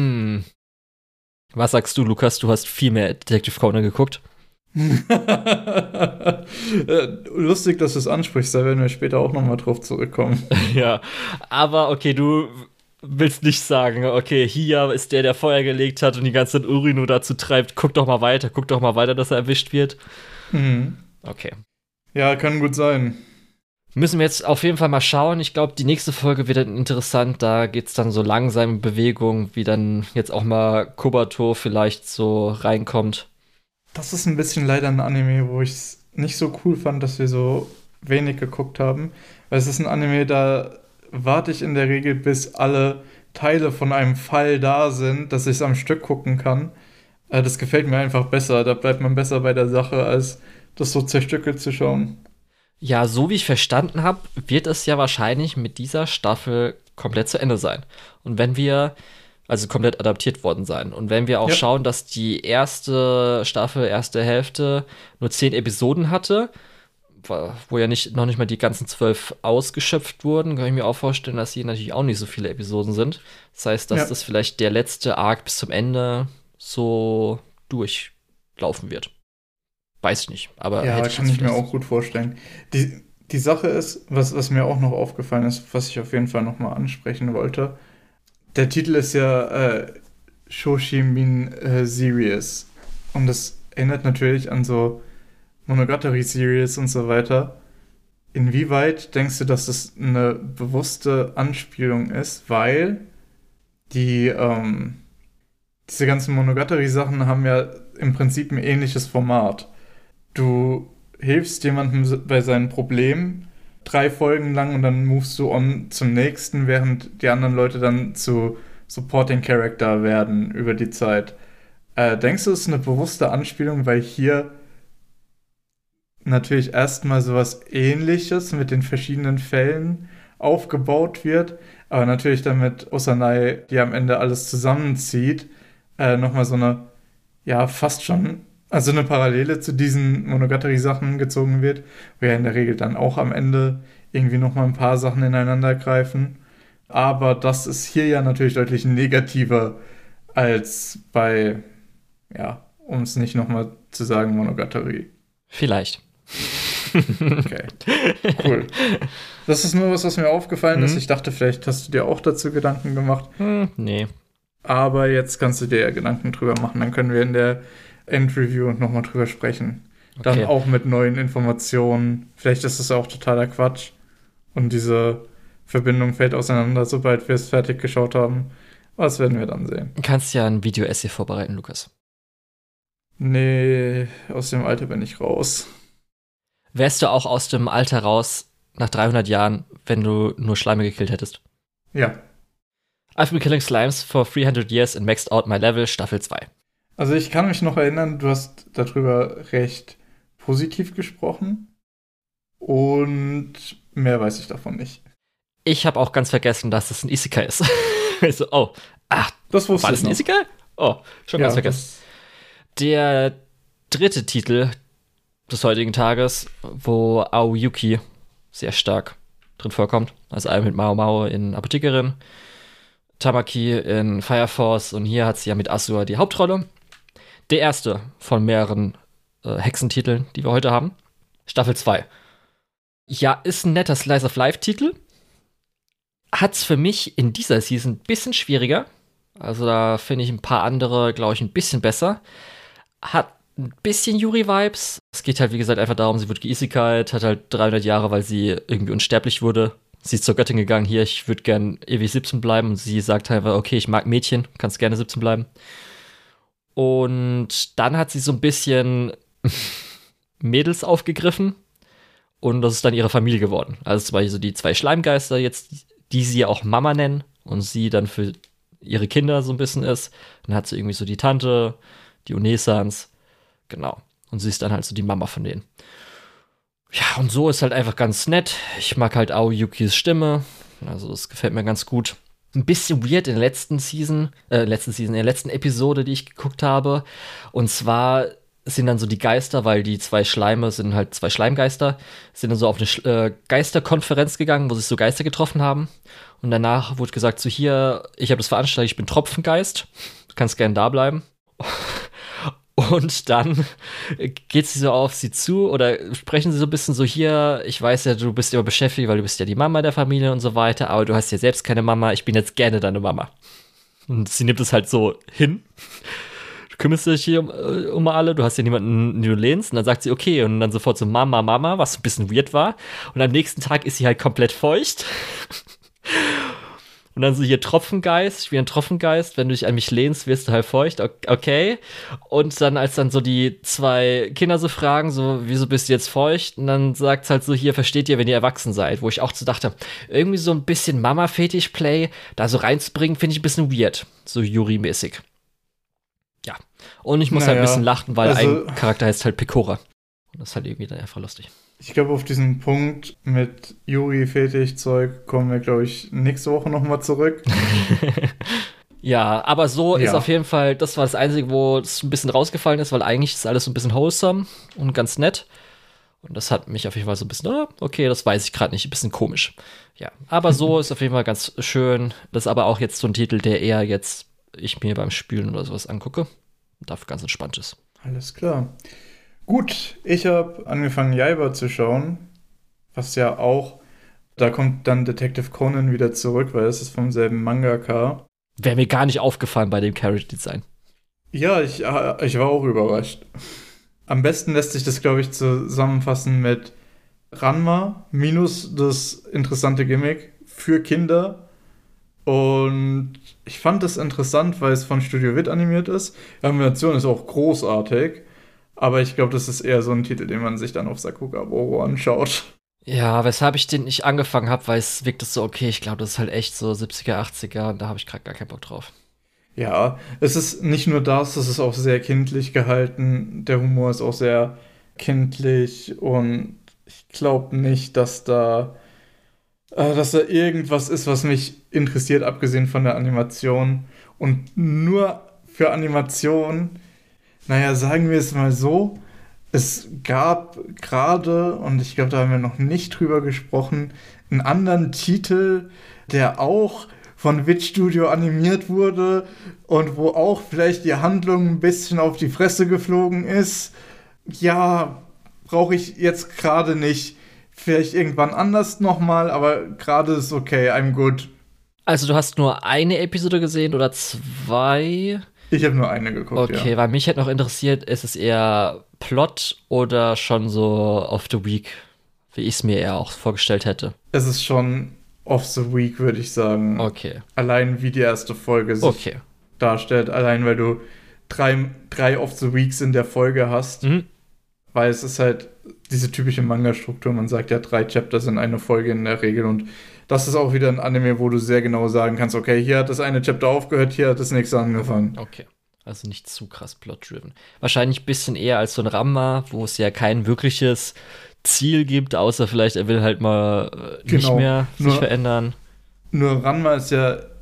Was sagst du, Lukas? Du hast viel mehr Detective Conan geguckt. Lustig, dass du es ansprichst, da werden wir später auch nochmal drauf zurückkommen. Ja, aber okay, du willst nicht sagen, okay, hier ist der Feuer gelegt hat und die ganze Zeit Urino dazu treibt, guck doch mal weiter, dass er erwischt wird. Okay. Ja, kann gut sein. Müssen wir jetzt auf jeden Fall mal schauen. Ich glaube, die nächste Folge wird dann interessant. Da geht es dann so langsam in Bewegung, wie dann jetzt auch mal Kobato vielleicht so reinkommt. Das ist ein bisschen leider ein Anime, wo ich es nicht so cool fand, dass wir so wenig geguckt haben. Weil es ist ein Anime, da warte ich in der Regel, bis alle Teile von einem Fall da sind, dass ich es am Stück gucken kann. Das gefällt mir einfach besser. Da bleibt man besser bei der Sache, als das so zerstückelt zu schauen. Ja, so wie ich verstanden habe, wird es ja wahrscheinlich mit dieser Staffel komplett zu Ende sein. Und wenn wir, also komplett adaptiert worden sein. Und wenn wir auch schauen, dass die erste Staffel, erste Hälfte nur 10 Episoden hatte, wo ja noch nicht mal die ganzen 12 ausgeschöpft wurden, kann ich mir auch vorstellen, dass hier natürlich auch nicht so viele Episoden sind. Das heißt, dass das vielleicht der letzte Arc bis zum Ende so durchlaufen wird. Weiß ich nicht, aber ja, kann ich mir auch gut vorstellen. Die Sache ist, was mir auch noch aufgefallen ist, was ich auf jeden Fall nochmal ansprechen wollte. Der Titel ist ja Shoshimin Series. Und das erinnert natürlich an so Monogatari-Series und so weiter. Inwieweit denkst du, dass das eine bewusste Anspielung ist? Weil diese ganzen Monogatari-Sachen haben ja im Prinzip ein ähnliches Format. Du hilfst jemandem bei seinen Problemen 3 Folgen lang und dann movest du on zum nächsten, während die anderen Leute dann zu Supporting Character werden über die Zeit. Denkst du, es ist eine bewusste Anspielung, weil hier natürlich erstmal sowas Ähnliches mit den verschiedenen Fällen aufgebaut wird, aber natürlich dann mit Osanai, die am Ende alles zusammenzieht, nochmal so eine, ja, fast schon, also eine Parallele zu diesen Monogatari-Sachen gezogen wird, wo ja in der Regel dann auch am Ende irgendwie nochmal ein paar Sachen ineinander greifen. Aber das ist hier ja natürlich deutlich negativer als bei, ja, um es nicht nochmal zu sagen, Monogatari. Vielleicht. Okay, cool. Das ist nur was mir aufgefallen ist. Ich dachte, vielleicht hast du dir auch dazu Gedanken gemacht. Nee. Aber jetzt kannst du dir ja Gedanken drüber machen. Dann können wir in der Endreview nochmal drüber sprechen. Dann auch mit neuen Informationen. Vielleicht ist das auch totaler Quatsch. Und diese Verbindung fällt auseinander, sobald wir es fertig geschaut haben. Was werden wir dann sehen? Du kannst ja ein Video-Essay vorbereiten, Lukas. Nee, aus dem Alter bin ich raus. Wärst du auch aus dem Alter raus nach 300 Jahren, wenn du nur Schleime gekillt hättest? Ja. I've been killing slimes for 300 years and maxed out my level, Staffel 2. Also ich kann mich noch erinnern, du hast darüber recht positiv gesprochen. Und mehr weiß ich davon nicht. Ich habe auch ganz vergessen, dass es ein Isekai ist. So, Ach, Das wusste war das ich ein noch. Isekai? Oh, schon ganz vergessen. Der dritte Titel des heutigen Tages, wo Aoyuki sehr stark drin vorkommt. Also einmal mit Mao Mao in Apothekerin, Tamaki in Fire Force und hier hat sie ja mit Asura die Hauptrolle. Der erste von mehreren Hexentiteln, die wir heute haben. Staffel 2. Ja, ist ein netter Slice of Life-Titel. Hat's für mich in dieser Season ein bisschen schwieriger. Also da finde ich ein paar andere, glaube ich, ein bisschen besser. Hat ein bisschen Yuri-Vibes. Es geht halt, wie gesagt, einfach darum, sie wird geisekalt, hat halt 300 Jahre, weil sie irgendwie unsterblich wurde. Sie ist zur Göttin gegangen, hier, ich würde gern ewig 17 bleiben. Und sie sagt halt, okay, ich mag Mädchen, kannst gerne 17 bleiben. Und dann hat sie so ein bisschen Mädels aufgegriffen. Und das ist dann ihre Familie geworden. Also zum Beispiel so die 2 Schleimgeister jetzt, die sie auch Mama nennen. Und sie dann für ihre Kinder so ein bisschen ist. Dann hat sie irgendwie so die Tante, die Onesans. Genau. Und sie ist dann halt so die Mama von denen. Ja, und so ist halt einfach ganz nett. Ich mag halt Aoyukis Stimme. Also das gefällt mir ganz gut. Ein bisschen weird in der in der letzten Episode, die ich geguckt habe. Und zwar sind dann so die Geister, weil die 2 Schleime sind halt 2 Schleimgeister, sind dann so auf eine Geisterkonferenz gegangen, wo sich so Geister getroffen haben. Und danach wurde gesagt, so hier, ich habe das veranstaltet, ich bin Tropfengeist. Du kannst gerne da bleiben. Und dann geht sie so auf sie zu oder sprechen sie so ein bisschen so hier, ich weiß ja, du bist immer beschäftigt, weil du bist ja die Mama der Familie und so weiter, aber du hast ja selbst keine Mama, ich bin jetzt gerne deine Mama. Und sie nimmt es halt so hin. Du kümmerst dich hier um alle, du hast ja niemanden, den du lehnst. Und dann sagt sie, okay, und dann sofort so Mama, Mama, was ein bisschen weird war. Und am nächsten Tag ist sie halt komplett feucht. Und dann so hier Tropfengeist, ich bin ein Tropfengeist, wenn du dich an mich lehnst, wirst du halt feucht, okay. Und dann, als dann so die 2 Kinder so fragen, so, wieso bist du jetzt feucht? Und dann sagt es halt so, hier, versteht ihr, wenn ihr erwachsen seid. Wo ich auch so dachte, irgendwie so ein bisschen Mama-Fetisch-Play, da so reinzubringen, finde ich ein bisschen weird. So Yuri-mäßig. Ja. Und ich muss halt ein bisschen lachen, weil ein Charakter heißt halt Pecora. Und das ist halt irgendwie dann einfach lustig. Ich glaube, auf diesen Punkt mit Yuri-Fetisch-Zeug kommen wir, glaube ich, nächste Woche nochmal zurück. Ja, aber so ist auf jeden Fall, das war das Einzige, wo es ein bisschen rausgefallen ist, weil eigentlich ist alles so ein bisschen wholesome und ganz nett. Und das hat mich auf jeden Fall so ein bisschen, okay, das weiß ich gerade nicht, ein bisschen komisch. Ja, aber so ist auf jeden Fall ganz schön. Das ist aber auch jetzt so ein Titel, der eher jetzt ich mir beim Spülen oder sowas angucke und dafür ganz entspannt ist. Alles klar. Gut, ich habe angefangen, Jaiba zu schauen, was ja auch, da kommt dann Detective Conan wieder zurück, weil es ist vom selben Mangaka. Wäre mir gar nicht aufgefallen bei dem Character Design. Ja, ich war auch überrascht. Am besten lässt sich das, glaube ich, zusammenfassen mit Ranma minus das interessante Gimmick für Kinder. Und ich fand das interessant, weil es von Studio Wit animiert ist. Die Animation ist auch großartig. Aber ich glaube, das ist eher so ein Titel, den man sich dann auf Sakuga Boro anschaut. Ja, weshalb ich den nicht angefangen habe, weil es wirkt so, okay, ich glaube, das ist halt echt so 70er, 80er und da habe ich gerade gar keinen Bock drauf. Ja, es ist nicht nur das, es ist auch sehr kindlich gehalten. Der Humor ist auch sehr kindlich und ich glaube nicht, dass da irgendwas ist, was mich interessiert, abgesehen von der Animation. Und nur für Animation, naja, sagen wir es mal so, es gab gerade, und ich glaube, da haben wir noch nicht drüber gesprochen, einen anderen Titel, der auch von Wit Studio animiert wurde und wo auch vielleicht die Handlung ein bisschen auf die Fresse geflogen ist. Ja, brauche ich jetzt gerade nicht. Vielleicht irgendwann anders nochmal, aber gerade ist okay, I'm good. Also du hast nur eine Episode gesehen oder 2? Ich habe nur eine geguckt, okay, weil mich hätte noch interessiert, ist es eher Plot oder schon so of the Week, wie ich es mir eher auch vorgestellt hätte? Es ist schon of the Week, würde ich sagen. Okay. Allein wie die erste Folge sich darstellt, allein weil du drei of the Weeks in der Folge hast. Mhm. Weil es ist halt diese typische Manga-Struktur. Man sagt ja 3 Chapter sind eine Folge in der Regel. Und das ist auch wieder ein Anime, wo du sehr genau sagen kannst, okay, hier hat das eine Chapter aufgehört, hier hat das nächste angefangen. Okay. Also nicht zu krass plot-driven. Wahrscheinlich ein bisschen eher als so ein Ramma, wo es ja kein wirkliches Ziel gibt, außer vielleicht er will halt mal nicht mehr sich verändern. Nur Ranma ist ja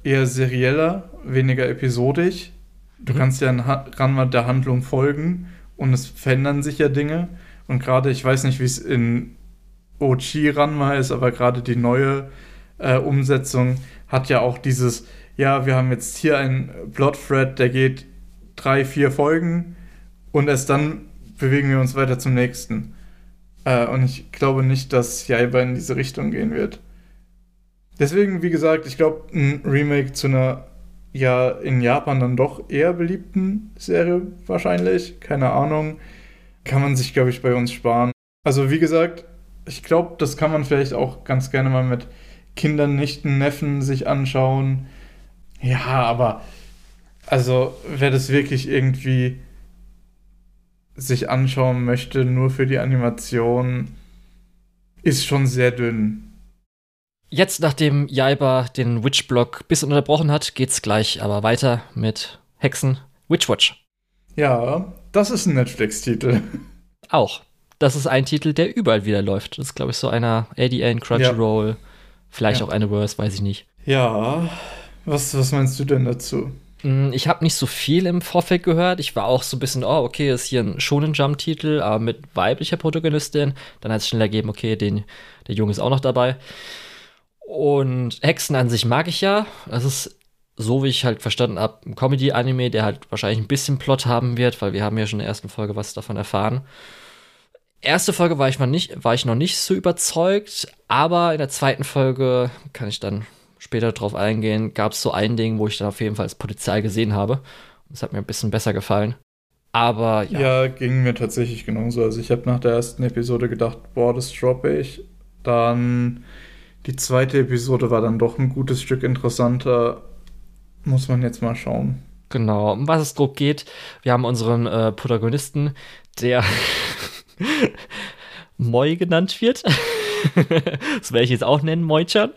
eher serieller, weniger episodisch. Du kannst ja an Ranma der Handlung folgen und es verändern sich ja Dinge. Und gerade, ich weiß nicht, wie es in OG Ranma ist, aber gerade die neue Umsetzung hat ja auch dieses, ja, wir haben jetzt hier einen Plot-Thread, der geht 3-4 Folgen und erst dann bewegen wir uns weiter zum nächsten. Und ich glaube nicht, dass Jaiba in diese Richtung gehen wird. Deswegen, wie gesagt, ich glaube, ein Remake zu einer ja in Japan dann doch eher beliebten Serie wahrscheinlich, keine Ahnung, kann man sich, glaube ich, bei uns sparen. Also wie gesagt, ich glaube, das kann man vielleicht auch ganz gerne mal mit Kindern, Nichten, Neffen sich anschauen. Ja, aber also wer das wirklich irgendwie sich anschauen möchte, nur für die Animation, ist schon sehr dünn. Jetzt, nachdem Jaiba den Witch-Block ein bisschen unterbrochen hat, geht's gleich aber weiter mit Hexen Witchwatch. Ja, das ist ein Netflix-Titel. Auch. Das ist ein Titel, der überall wieder läuft. Das ist, glaube ich, so einer ADN, Crunchyroll, vielleicht auch Anyverse, weiß ich nicht. Ja, was meinst du denn dazu? Ich habe nicht so viel im Vorfeld gehört. Ich war auch so ein bisschen, oh, okay, ist hier ein Shonen Jump-Titel, aber mit weiblicher Protagonistin. Dann hat es schnell ergeben, okay, der Junge ist auch noch dabei. Und Hexen an sich mag ich ja. Das ist, so wie ich halt verstanden habe, ein Comedy-Anime, der halt wahrscheinlich ein bisschen Plot haben wird, weil wir haben ja schon in der ersten Folge was davon erfahren. Erste Folge war ich noch nicht so überzeugt, aber in der zweiten Folge, kann ich dann später drauf eingehen, gab es so ein Ding, wo ich dann auf jeden Fall das Potenzial gesehen habe. Das hat mir ein bisschen besser gefallen. Aber ja. Ja, ging mir tatsächlich genauso. Also ich habe nach der ersten Episode gedacht, boah, das droppe ich. Dann die zweite Episode war dann doch ein gutes Stück interessanter. Muss man jetzt mal schauen. Genau, um was es grob geht. Wir haben unseren Protagonisten, der Moi genannt wird. Das werde ich jetzt auch nennen, Moi-chan.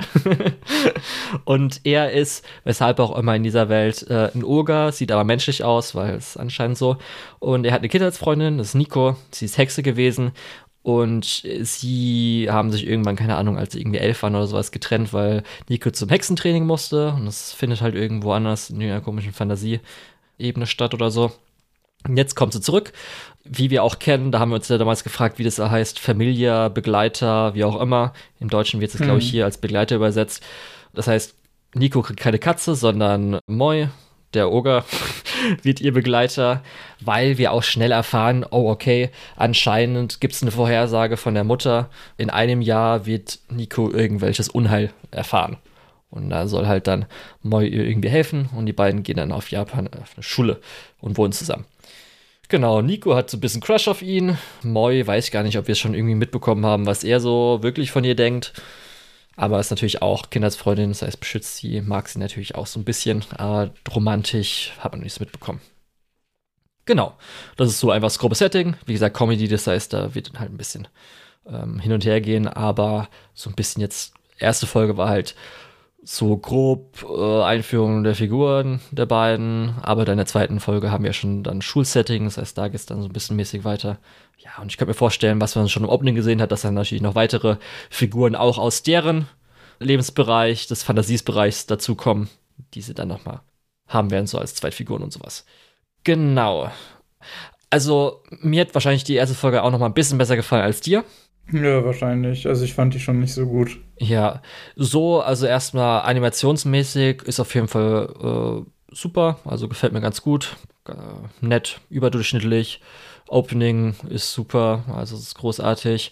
Und er ist, weshalb auch immer in dieser Welt, ein Oger, sieht aber menschlich aus, weil es anscheinend so. Und er hat eine Kindheitsfreundin, das ist Nico. Sie ist Hexe gewesen. Und sie haben sich irgendwann, keine Ahnung, als sie irgendwie 11 waren oder sowas, getrennt, weil Nico zum Hexentraining musste. Und das findet halt irgendwo anders in einer komischen Fantasie-Ebene statt oder so. Und jetzt kommt sie zurück, wie wir auch kennen. Da haben wir uns ja damals gefragt, wie das da heißt. Familia, Begleiter, wie auch immer. Im Deutschen wird es, glaube ich, hier als Begleiter übersetzt. Das heißt, Nico kriegt keine Katze, sondern Moi, der Oger, wird ihr Begleiter, weil wir auch schnell erfahren, oh, okay, anscheinend gibt es eine Vorhersage von der Mutter. In einem Jahr wird Nico irgendwelches Unheil erfahren. Und da soll halt dann Moi ihr irgendwie helfen. Und die beiden gehen dann auf Japan auf eine Schule und wohnen zusammen. Genau, Nico hat so ein bisschen Crush auf ihn. Moi weiß gar nicht, ob wir es schon irgendwie mitbekommen haben, was er so wirklich von ihr denkt. Aber ist natürlich auch Kindheitsfreundin, das heißt, beschützt sie, mag sie natürlich auch so ein bisschen. Aber romantisch hat man nichts mitbekommen. Genau, das ist so einfach das grobe Setting. Wie gesagt, Comedy, das heißt, da wird dann halt ein bisschen hin und her gehen. Aber so ein bisschen jetzt, erste Folge war halt so grob Einführung der Figuren der beiden, aber dann in der zweiten Folge haben wir schon dann Schulsetting, das heißt, da geht es dann so ein bisschen mäßig weiter. Ja, und ich könnte mir vorstellen, was man schon im Opening gesehen hat, dass dann natürlich noch weitere Figuren auch aus deren Lebensbereich, des Fantasiesbereichs dazukommen, die sie dann nochmal haben werden, so als Zweitfiguren und sowas. Genau. Also, mir hat wahrscheinlich die erste Folge auch nochmal ein bisschen besser gefallen als dir. Ja, wahrscheinlich. Also ich fand die schon nicht so gut. Ja, so, also erstmal animationsmäßig ist auf jeden Fall super, also gefällt mir ganz gut, nett, überdurchschnittlich, Opening ist super, also es ist großartig.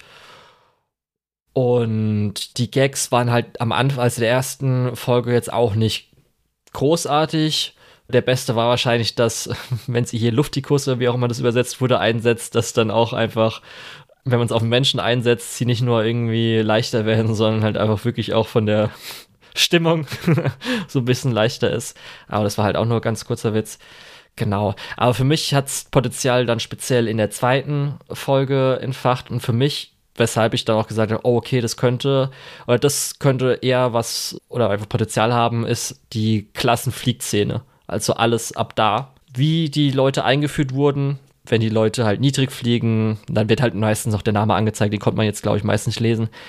Und die Gags waren halt am Anfang, also der ersten Folge jetzt auch nicht großartig. Der beste war wahrscheinlich, dass, wenn sie hier Luftikus oder wie auch immer das übersetzt wurde, einsetzt, dass dann auch einfach, wenn man es auf den Menschen einsetzt, sie nicht nur irgendwie leichter werden, sondern halt einfach wirklich auch von der Stimmung so ein bisschen leichter ist. Aber das war halt auch nur ein ganz kurzer Witz. Genau. Aber für mich hat es Potenzial dann speziell in der zweiten Folge entfacht. Und für mich, weshalb ich dann auch gesagt habe, oh, okay, das könnte eher was oder einfach Potenzial haben, ist die Klassenfliegszene. Also alles ab da. Wie die Leute eingeführt wurden, wenn die Leute halt niedrig fliegen, dann wird halt meistens auch der Name angezeigt, den konnte man jetzt, glaube ich, meistens nicht lesen.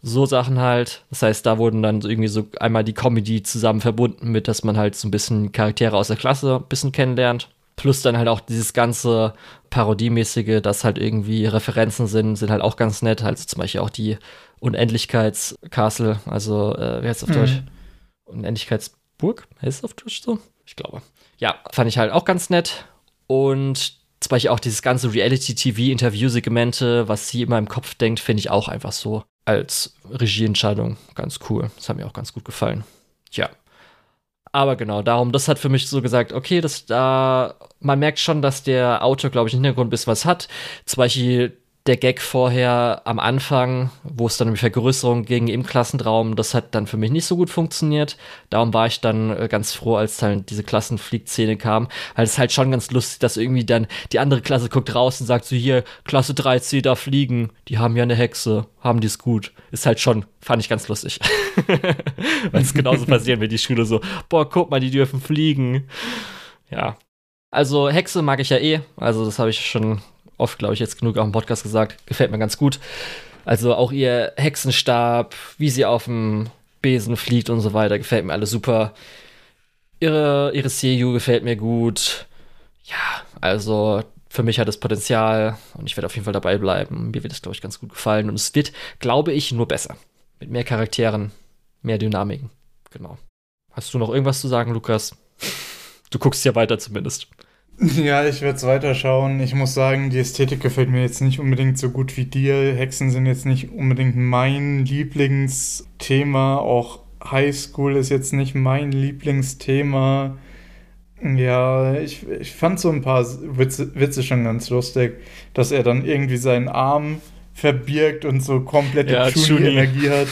So Sachen halt. Das heißt, da wurden dann irgendwie so einmal die Comedy zusammen verbunden mit, dass man halt so ein bisschen Charaktere aus der Klasse ein bisschen kennenlernt. Plus dann halt auch dieses ganze Parodiemäßige, dass halt irgendwie Referenzen sind halt auch ganz nett. Also zum Beispiel auch die Unendlichkeitscastle, also wie heißt es auf Deutsch? Unendlichkeitsburg? Heißt es auf Deutsch so? Ich glaube. Ja, fand ich halt auch ganz nett. Und zum Beispiel auch dieses ganze Reality-TV-Interview-Segmente, was sie immer im Kopf denkt, finde ich auch einfach so als Regieentscheidung ganz cool. Das hat mir auch ganz gut gefallen. Ja. Aber genau, darum, das hat für mich so gesagt, okay, man merkt schon, dass der Autor, glaube ich, im Hintergrund ein bisschen was hat. Zum Beispiel der Gag vorher am Anfang, wo es dann um die Vergrößerung ging im Klassenraum, das hat dann für mich nicht so gut funktioniert. Darum war ich dann ganz froh, als dann diese Klassenfliegszene kam. Weil es halt schon ganz lustig, dass irgendwie dann die andere Klasse guckt raus und sagt so, hier, Klasse 3C da fliegen, die haben ja eine Hexe, haben die es gut. Ist halt schon, fand ich ganz lustig. Weil es genauso passieren wird, die Schüler so, boah, guck mal, die dürfen fliegen. Ja. Also Hexe mag ich ja eh, also das habe ich schon oft, glaube ich, jetzt genug auch im Podcast gesagt, gefällt mir ganz gut. Also auch ihr Hexenstab, wie sie auf dem Besen fliegt und so weiter, gefällt mir alles super. Ihre Seiyuu gefällt mir gut. Ja, also für mich hat es Potenzial und ich werde auf jeden Fall dabei bleiben. Mir wird es, glaube ich, ganz gut gefallen und es wird, glaube ich, nur besser. Mit mehr Charakteren, mehr Dynamiken. Genau. Hast du noch irgendwas zu sagen, Lukas? Du guckst ja weiter zumindest. Ja, ich werde es weiterschauen. Ich muss sagen, die Ästhetik gefällt mir jetzt nicht unbedingt so gut wie dir. Hexen sind jetzt nicht unbedingt mein Lieblingsthema. Auch Highschool ist jetzt nicht mein Lieblingsthema. Ja, ich fand so ein paar Witze schon ganz lustig, dass er dann irgendwie seinen Arm verbirgt und so komplette Ja, Chuni-Energie hat.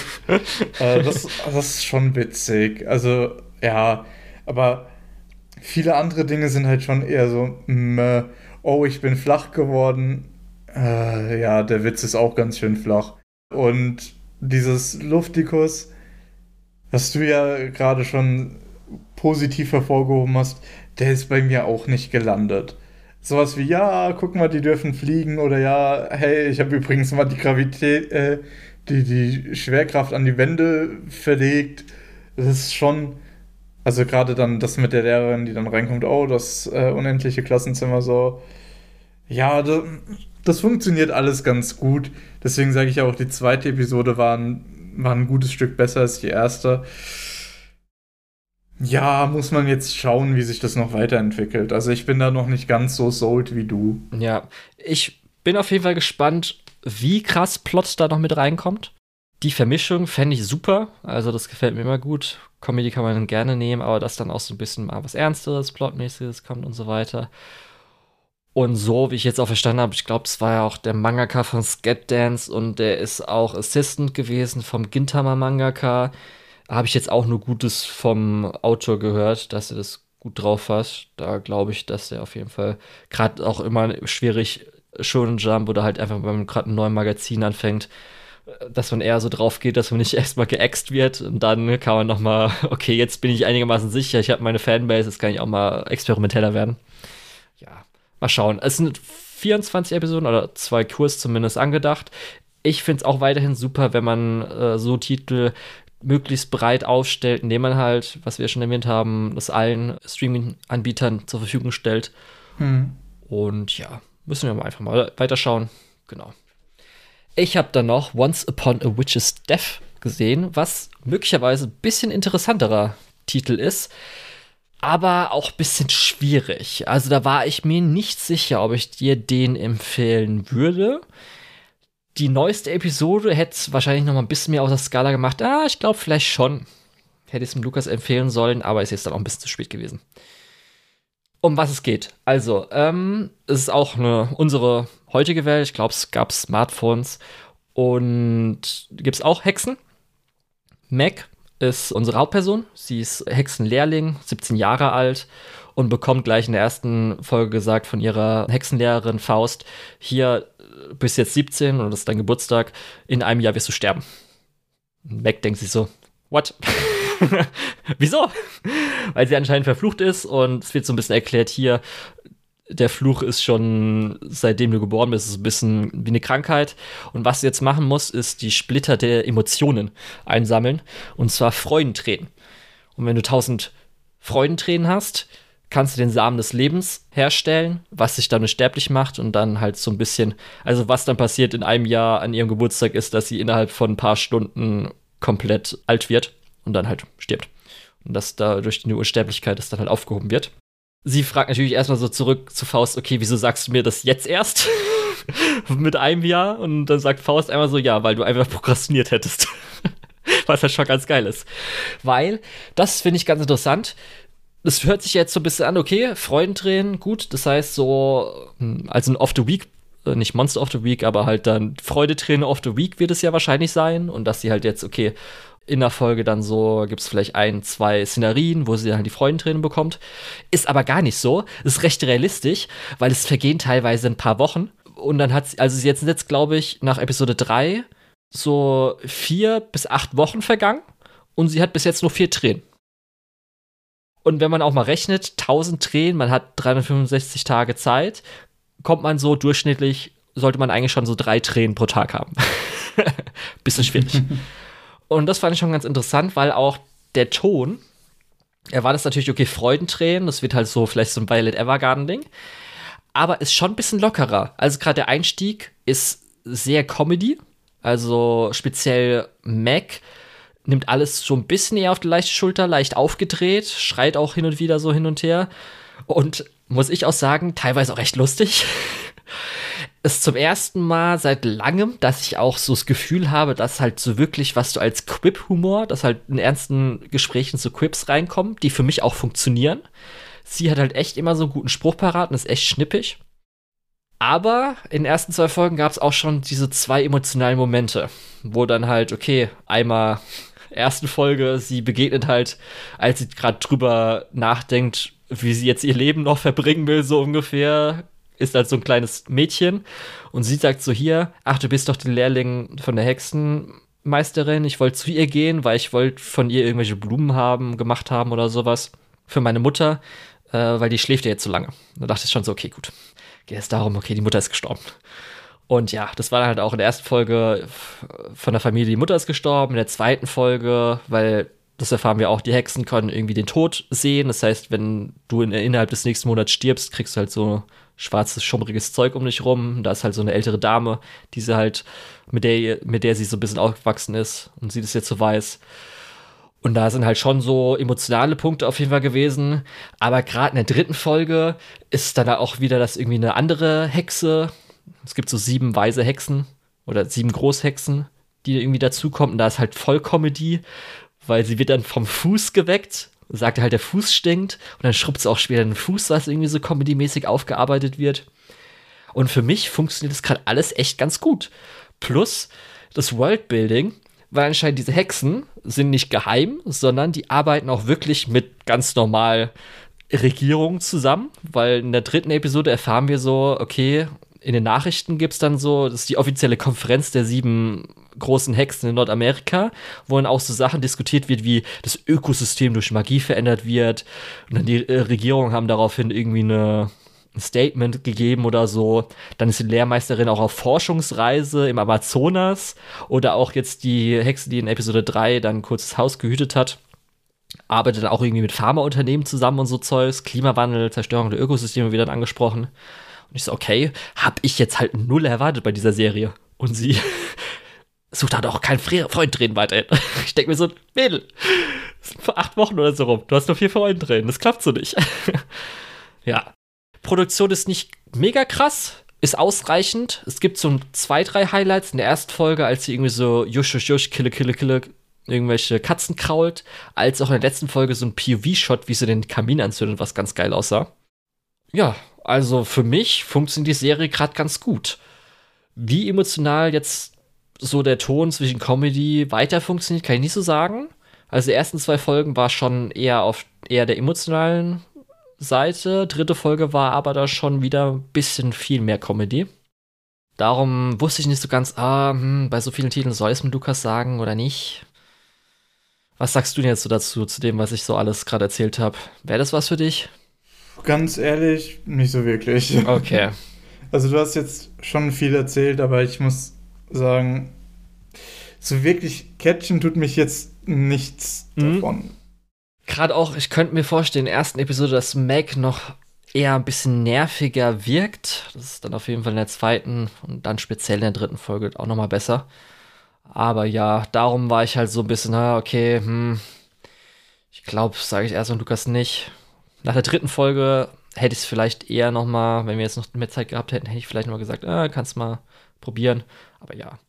Das ist schon witzig. Also, ja, aber viele andere Dinge sind halt schon eher so, oh, ich bin flach geworden. Ja, der Witz ist auch ganz schön flach. Und dieses Luftikus, was du ja gerade schon positiv hervorgehoben hast, der ist bei mir auch nicht gelandet. Sowas wie, ja, guck mal, die dürfen fliegen oder ja, hey, ich habe übrigens mal die Gravität, die Schwerkraft an die Wände verlegt. Das ist schon, also gerade dann das mit der Lehrerin, die dann reinkommt, oh, das unendliche Klassenzimmer so. Ja, das funktioniert alles ganz gut. Deswegen sage ich auch, die zweite Episode war ein gutes Stück besser als die erste. Ja, muss man jetzt schauen, wie sich das noch weiterentwickelt. Also ich bin da noch nicht ganz so sold wie du. Ja, ich bin auf jeden Fall gespannt, wie krass Plot da noch mit reinkommt. Die Vermischung fände ich super, also das gefällt mir immer gut. Comedy kann man gerne nehmen, aber dass dann auch so ein bisschen mal was Ernsteres, Plotmäßiges kommt und so weiter. Und so, wie ich jetzt auch verstanden habe, ich glaube, es war ja auch der Mangaka von Scat Dance und der ist auch Assistant gewesen vom Gintama Mangaka. Habe ich jetzt auch nur Gutes vom Autor gehört, dass er das gut drauf hat. Da glaube ich, dass er auf jeden Fall gerade auch immer schwierig Shonen Jump oder halt einfach, wenn man gerade ein neues Magazin anfängt, dass man eher so drauf geht, dass man nicht erstmal geäxt wird und dann kann man noch mal, okay, jetzt bin ich einigermaßen sicher, ich habe meine Fanbase, jetzt kann ich auch mal experimenteller werden. Ja, mal schauen. Es sind 24 Episoden oder 2 Kurs zumindest angedacht. Ich finde es auch weiterhin super, wenn man so Titel möglichst breit aufstellt, indem man halt, was wir schon erwähnt haben, das allen Streaming-Anbietern zur Verfügung stellt. Und ja, müssen wir mal einfach mal weiterschauen. Genau. Ich habe dann noch Once Upon a Witch's Death gesehen, was möglicherweise ein bisschen interessanterer Titel ist, aber auch ein bisschen schwierig. Also da war ich mir nicht sicher, ob ich dir den empfehlen würde. Die neueste Episode hätte es wahrscheinlich noch mal ein bisschen mehr aus der Skala gemacht. Ich glaube vielleicht schon. Hätte ich es dem Lukas empfehlen sollen, aber ist jetzt dann auch ein bisschen zu spät gewesen. Um was es geht. Also, es ist auch unsere heutige Welt. Ich glaube, es gab Smartphones und gibt es auch Hexen. Meg ist unsere Hauptperson. Sie ist Hexenlehrling, 17 Jahre alt und bekommt gleich in der ersten Folge gesagt von ihrer Hexenlehrerin Faust, hier bist jetzt 17 und das ist dein Geburtstag, in einem Jahr wirst du sterben. Meg denkt sich so, what? Wieso? Weil sie anscheinend verflucht ist und es wird so ein bisschen erklärt hier, der Fluch ist schon, seitdem du geboren bist, ein bisschen wie eine Krankheit. Und was du jetzt machen musst, ist die Splitter der Emotionen einsammeln. Und zwar Freudentränen. Und wenn du 1000 Freudentränen hast, kannst du den Samen des Lebens herstellen, was dich dann unsterblich macht und dann halt so ein bisschen, also was dann passiert in einem Jahr an ihrem Geburtstag ist, dass sie innerhalb von ein paar Stunden komplett alt wird und dann halt stirbt. Und dass dadurch die Unsterblichkeit das dann halt aufgehoben wird. Sie fragt natürlich erstmal so zurück zu Faust, okay, wieso sagst du mir das jetzt erst? Mit einem Jahr? Und dann sagt Faust einmal so, ja, weil du einfach prokrastiniert hättest. Was halt schon ganz geil ist. Weil, das finde ich ganz interessant, das hört sich jetzt so ein bisschen an, okay, Freudentränen, gut, das heißt so, also ein Off the Week, nicht Monster of the Week, aber halt dann Freudetränen of the Week wird es ja wahrscheinlich sein und dass sie halt jetzt, okay, in der Folge dann so, gibt es vielleicht 1, 2 Szenarien, wo sie dann die Freudentränen bekommt. Ist aber gar nicht so. Ist recht realistisch, weil es vergehen teilweise ein paar Wochen. Und dann hat sie, also sie jetzt, glaube ich, nach Episode 3 so 4 bis 8 Wochen vergangen und sie hat bis jetzt nur 4 Tränen. Und wenn man auch mal rechnet, 1000 Tränen, man hat 365 Tage Zeit, kommt man so durchschnittlich, sollte man eigentlich schon so 3 Tränen pro Tag haben. Bisschen schwierig. Und das fand ich schon ganz interessant, weil auch der Ton, er war das natürlich, okay, Freudentränen, das wird halt so vielleicht so ein Violet Evergarden-Ding, aber ist schon ein bisschen lockerer. Also gerade der Einstieg ist sehr Comedy, also speziell Mac nimmt alles so ein bisschen eher auf die leichte Schulter, leicht aufgedreht, schreit auch hin und wieder so hin und her und muss ich auch sagen, teilweise auch echt lustig. Ist zum ersten Mal seit langem, dass ich auch so das Gefühl habe, dass halt so wirklich, was du als Quip-Humor, dass halt in ernsten Gesprächen so Quips reinkommen, die für mich auch funktionieren. Sie hat halt echt immer so einen guten Spruch parat und ist echt schnippig. Aber in den ersten 2 Folgen gab es auch schon diese 2 emotionalen Momente, wo dann halt, okay, einmal ersten Folge, sie begegnet halt, als sie gerade drüber nachdenkt, wie sie jetzt ihr Leben noch verbringen will, so ungefähr, ist halt so ein kleines Mädchen und sie sagt so hier, ach, du bist doch die Lehrling von der Hexenmeisterin, ich wollte zu ihr gehen, weil ich wollte von ihr irgendwelche Blumen gemacht haben oder sowas für meine Mutter, weil die schläft ja jetzt so lange. Da dachte ich schon so, okay, gut, geht es darum, okay, die Mutter ist gestorben. Und ja, das war halt auch in der ersten Folge von der Familie, die Mutter ist gestorben, in der zweiten Folge, weil das erfahren wir auch, die Hexen können irgendwie den Tod sehen. Das heißt, wenn du innerhalb des nächsten Monats stirbst, kriegst du halt so schwarzes, schummriges Zeug um dich rum. Da ist halt so eine ältere Dame, die sie halt, mit der sie so ein bisschen aufgewachsen ist und sie das jetzt so weiß. Und da sind halt schon so emotionale Punkte auf jeden Fall gewesen. Aber gerade in der 3. Folge ist dann auch wieder das irgendwie eine andere Hexe. Es gibt so 7 weise Hexen oder 7 Großhexen, die irgendwie dazukommen. Und da ist halt voll Comedy, weil sie wird dann vom Fuß geweckt, sagt halt, der Fuß stinkt und dann schrubbt sie auch später den Fuß, was irgendwie so comedymäßig aufgearbeitet wird. Und für mich funktioniert das gerade alles echt ganz gut. Plus das Worldbuilding, weil anscheinend diese Hexen sind nicht geheim, sondern die arbeiten auch wirklich mit ganz normal Regierungen zusammen, weil in der 3. Episode erfahren wir so, okay, in den Nachrichten gibt es dann so, das ist die offizielle Konferenz der 7 großen Hexen in Nordamerika, wo dann auch so Sachen diskutiert wird, wie das Ökosystem durch Magie verändert wird. Und dann die Regierungen haben daraufhin irgendwie ein Statement gegeben oder so. Dann ist die Lehrmeisterin auch auf Forschungsreise im Amazonas. Oder auch jetzt die Hexe, die in Episode 3 dann kurz das Haus gehütet hat, arbeitet auch irgendwie mit Pharmaunternehmen zusammen und so Zeugs. Klimawandel, Zerstörung der Ökosysteme wird dann angesprochen. Und ich so, okay, hab ich jetzt halt 0 erwartet bei dieser Serie. Und sie sucht halt auch keinen Freund drehen weiterhin. Ich denke mir so, Mädel, vor 8 Wochen oder so rum, du hast nur 4 Freunde drehen, das klappt so nicht. Ja. Produktion ist nicht mega krass, ist ausreichend. Es gibt so 2, 3 Highlights in der ersten Folge, als sie irgendwie so jusch, jusch, jusch, kille, irgendwelche Katzen krault, als auch in der letzten Folge so ein POV-Shot, wie sie den Kamin anzündet, was ganz geil aussah. Ja, also für mich funktioniert die Serie gerade ganz gut. Wie emotional jetzt so der Ton zwischen Comedy weiter funktioniert, kann ich nicht so sagen. Also die ersten 2 Folgen war schon eher auf der emotionalen Seite. 3. Folge war aber da schon wieder ein bisschen viel mehr Comedy. Darum wusste ich nicht so ganz, bei so vielen Titeln soll es mit Lukas sagen oder nicht. Was sagst du denn jetzt so dazu, zu dem, was ich so alles gerade erzählt habe? Wäre das was für dich? Ganz ehrlich, nicht so wirklich. Okay. Also du hast jetzt schon viel erzählt, aber ich muss sagen, so wirklich catchen tut mich jetzt nichts davon. Gerade auch, ich könnte mir vorstellen, in der ersten Episode, dass Meg noch eher ein bisschen nerviger wirkt. Das ist dann auf jeden Fall in der zweiten und dann speziell in der dritten Folge auch nochmal besser. Aber ja, darum war ich halt so ein bisschen, okay, ich glaube, sage ich erst und Lukas nicht. Nach der dritten Folge hätte ich es vielleicht eher noch mal, wenn wir jetzt noch mehr Zeit gehabt hätten, hätte ich vielleicht noch mal gesagt, kannst mal probieren. Aber ja.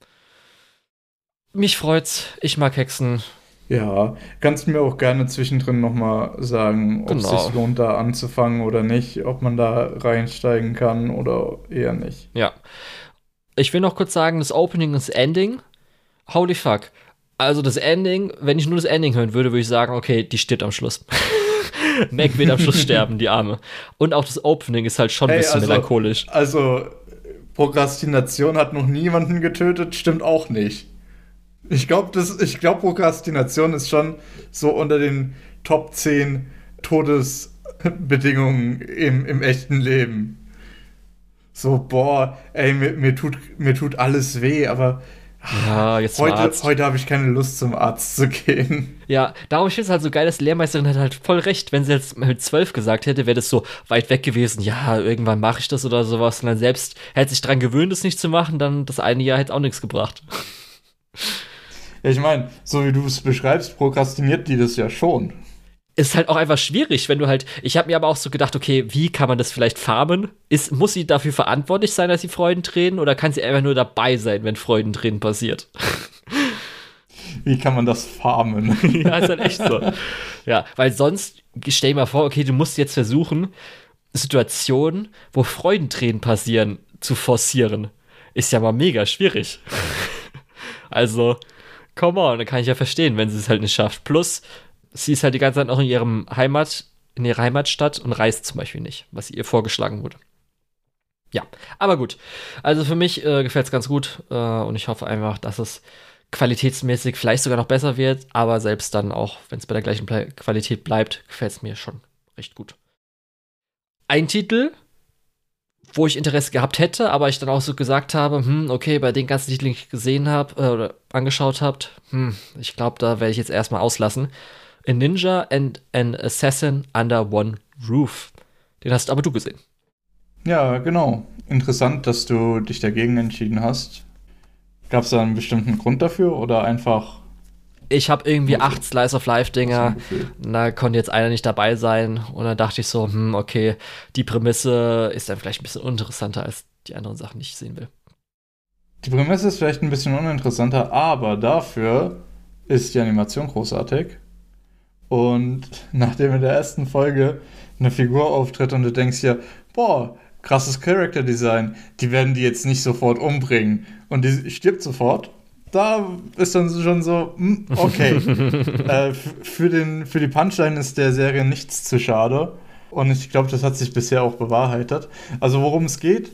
Mich freut's. Ich mag Hexen. Ja, kannst du mir auch gerne zwischendrin nochmal sagen, ob es Genau. sich lohnt, da anzufangen oder nicht, ob man da reinsteigen kann oder eher nicht. Ja. Ich will noch kurz sagen, das Opening und das Ending, holy fuck. Also das Ending, wenn ich nur das Ending hören würde, würde ich sagen, okay, die stirbt am Schluss. Meg wird am Schluss sterben, die Arme. Und auch das Opening ist halt schon ein bisschen melancholisch. Also, Prokrastination hat noch niemanden getötet, stimmt auch nicht. Ich glaube, Prokrastination ist schon so unter den Top 10 Todesbedingungen im echten Leben. So, boah, ey, mir tut alles weh, aber ja, jetzt heute habe ich keine Lust, zum Arzt zu gehen. Ja, darum finde ich es halt so geil, dass die Lehrmeisterin hat halt voll recht. Wenn sie jetzt mit 12 gesagt hätte, wäre das so weit weg gewesen. Ja, irgendwann mache ich das oder sowas. Und dann selbst hätte sich dran gewöhnt, es nicht zu machen, dann das eine Jahr hätte auch nichts gebracht. Ja, ich meine, so wie du es beschreibst, prokrastiniert die das ja schon. Ist halt auch einfach schwierig, wenn du halt. Ich habe mir aber auch so gedacht, okay, wie kann man das vielleicht farmen? Muss sie dafür verantwortlich sein, dass sie Freudentränen, oder kann sie einfach nur dabei sein, wenn Freudentränen passiert? Wie kann man das farmen? Ja, ist halt echt so. Ja, weil sonst, stell dir mal vor, okay, du musst jetzt versuchen, Situationen, wo Freudentränen passieren, zu forcieren. Ist ja mal mega schwierig. Also, come on, dann kann ich ja verstehen, wenn sie es halt nicht schafft. Plus, sie ist halt die ganze Zeit noch in ihrer Heimatstadt und reist zum Beispiel nicht, was ihr vorgeschlagen wurde. Ja, aber gut. Also für mich gefällt es ganz gut und ich hoffe einfach, dass es qualitätsmäßig vielleicht sogar noch besser wird, aber selbst dann auch, wenn es bei der gleichen Qualität bleibt, gefällt es mir schon recht gut. Ein Titel, wo ich Interesse gehabt hätte, aber ich dann auch so gesagt habe, okay, bei den ganzen Titeln, die ich gesehen habe oder angeschaut habt, ich glaube, da werde ich jetzt erstmal auslassen. A Ninja and an Assassin Under One Roof. Den hast aber du gesehen. Ja, genau. Interessant, dass du dich dagegen entschieden hast. Gab es da einen bestimmten Grund dafür oder einfach... Ich habe irgendwie 8 Slice-of-Life-Dinger, da konnte jetzt einer nicht dabei sein und dann dachte ich so, okay, die Prämisse ist dann vielleicht ein bisschen uninteressanter als die anderen Sachen, die ich sehen will. Die Prämisse ist vielleicht ein bisschen uninteressanter, aber dafür ist die Animation großartig. Und nachdem in der ersten Folge eine Figur auftritt und du denkst ja, boah, krasses Character Design, die werden die jetzt nicht sofort umbringen und die stirbt sofort, da ist dann schon so, okay. Für die Punchline ist der Serie nichts zu schade und ich glaube, das hat sich bisher auch bewahrheitet. Also worum es geht,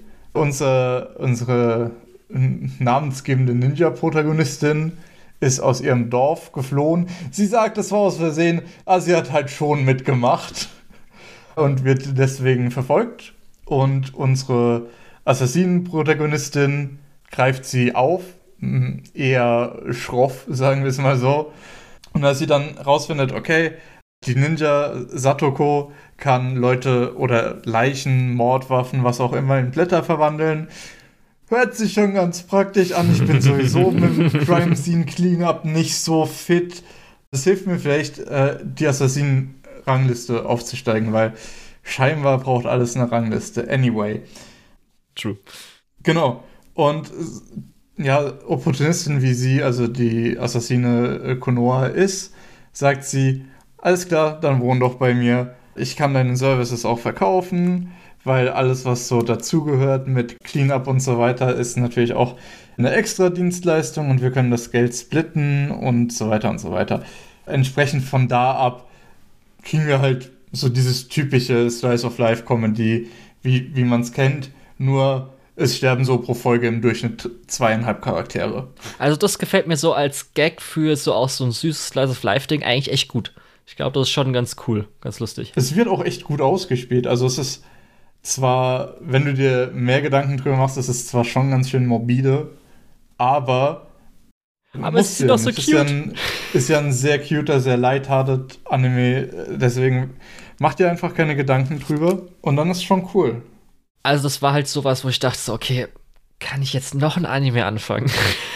unsere namensgebende Ninja-Protagonistin ist aus ihrem Dorf geflohen. Sie sagt, es war aus Versehen, aber sie hat halt schon mitgemacht und wird deswegen verfolgt. Und unsere Assassinen-Protagonistin greift sie auf, eher schroff, sagen wir es mal so. Und als sie dann rausfindet, okay, die Ninja Satoko kann Leute oder Leichen, Mordwaffen, was auch immer in Blätter verwandeln, hört sich schon ganz praktisch an. Ich bin sowieso mit dem Crime Scene Cleanup nicht so fit. Das hilft mir vielleicht, die Assassinen-Rangliste aufzusteigen, weil scheinbar braucht alles eine Rangliste. Anyway. True. Genau. Und ja, Opportunistin wie sie, also die Assassine Konoha ist, sagt sie, alles klar, dann wohn doch bei mir. Ich kann deine Services auch verkaufen, weil alles, was so dazugehört mit Cleanup und so weiter, ist natürlich auch eine extra Dienstleistung und wir können das Geld splitten und so weiter und so weiter. Entsprechend von da ab kriegen wir halt so dieses typische Slice-of-Life-Comedy, wie man es kennt, nur es sterben so pro Folge im Durchschnitt 2,5 Charaktere. Also das gefällt mir so als Gag für so auch so ein süßes Slice-of-Life-Ding eigentlich echt gut. Ich glaube, das ist schon ganz cool, ganz lustig. Es wird auch echt gut ausgespielt. Also es ist zwar, wenn du dir mehr Gedanken drüber machst, ist es zwar schon ganz schön morbide, aber es ist doch so cute. Ist ja ein sehr cuter, sehr lighthearted Anime. Deswegen mach dir einfach keine Gedanken drüber und dann ist es schon cool. Also das war halt sowas, wo ich dachte so, okay, kann ich jetzt noch ein Anime anfangen?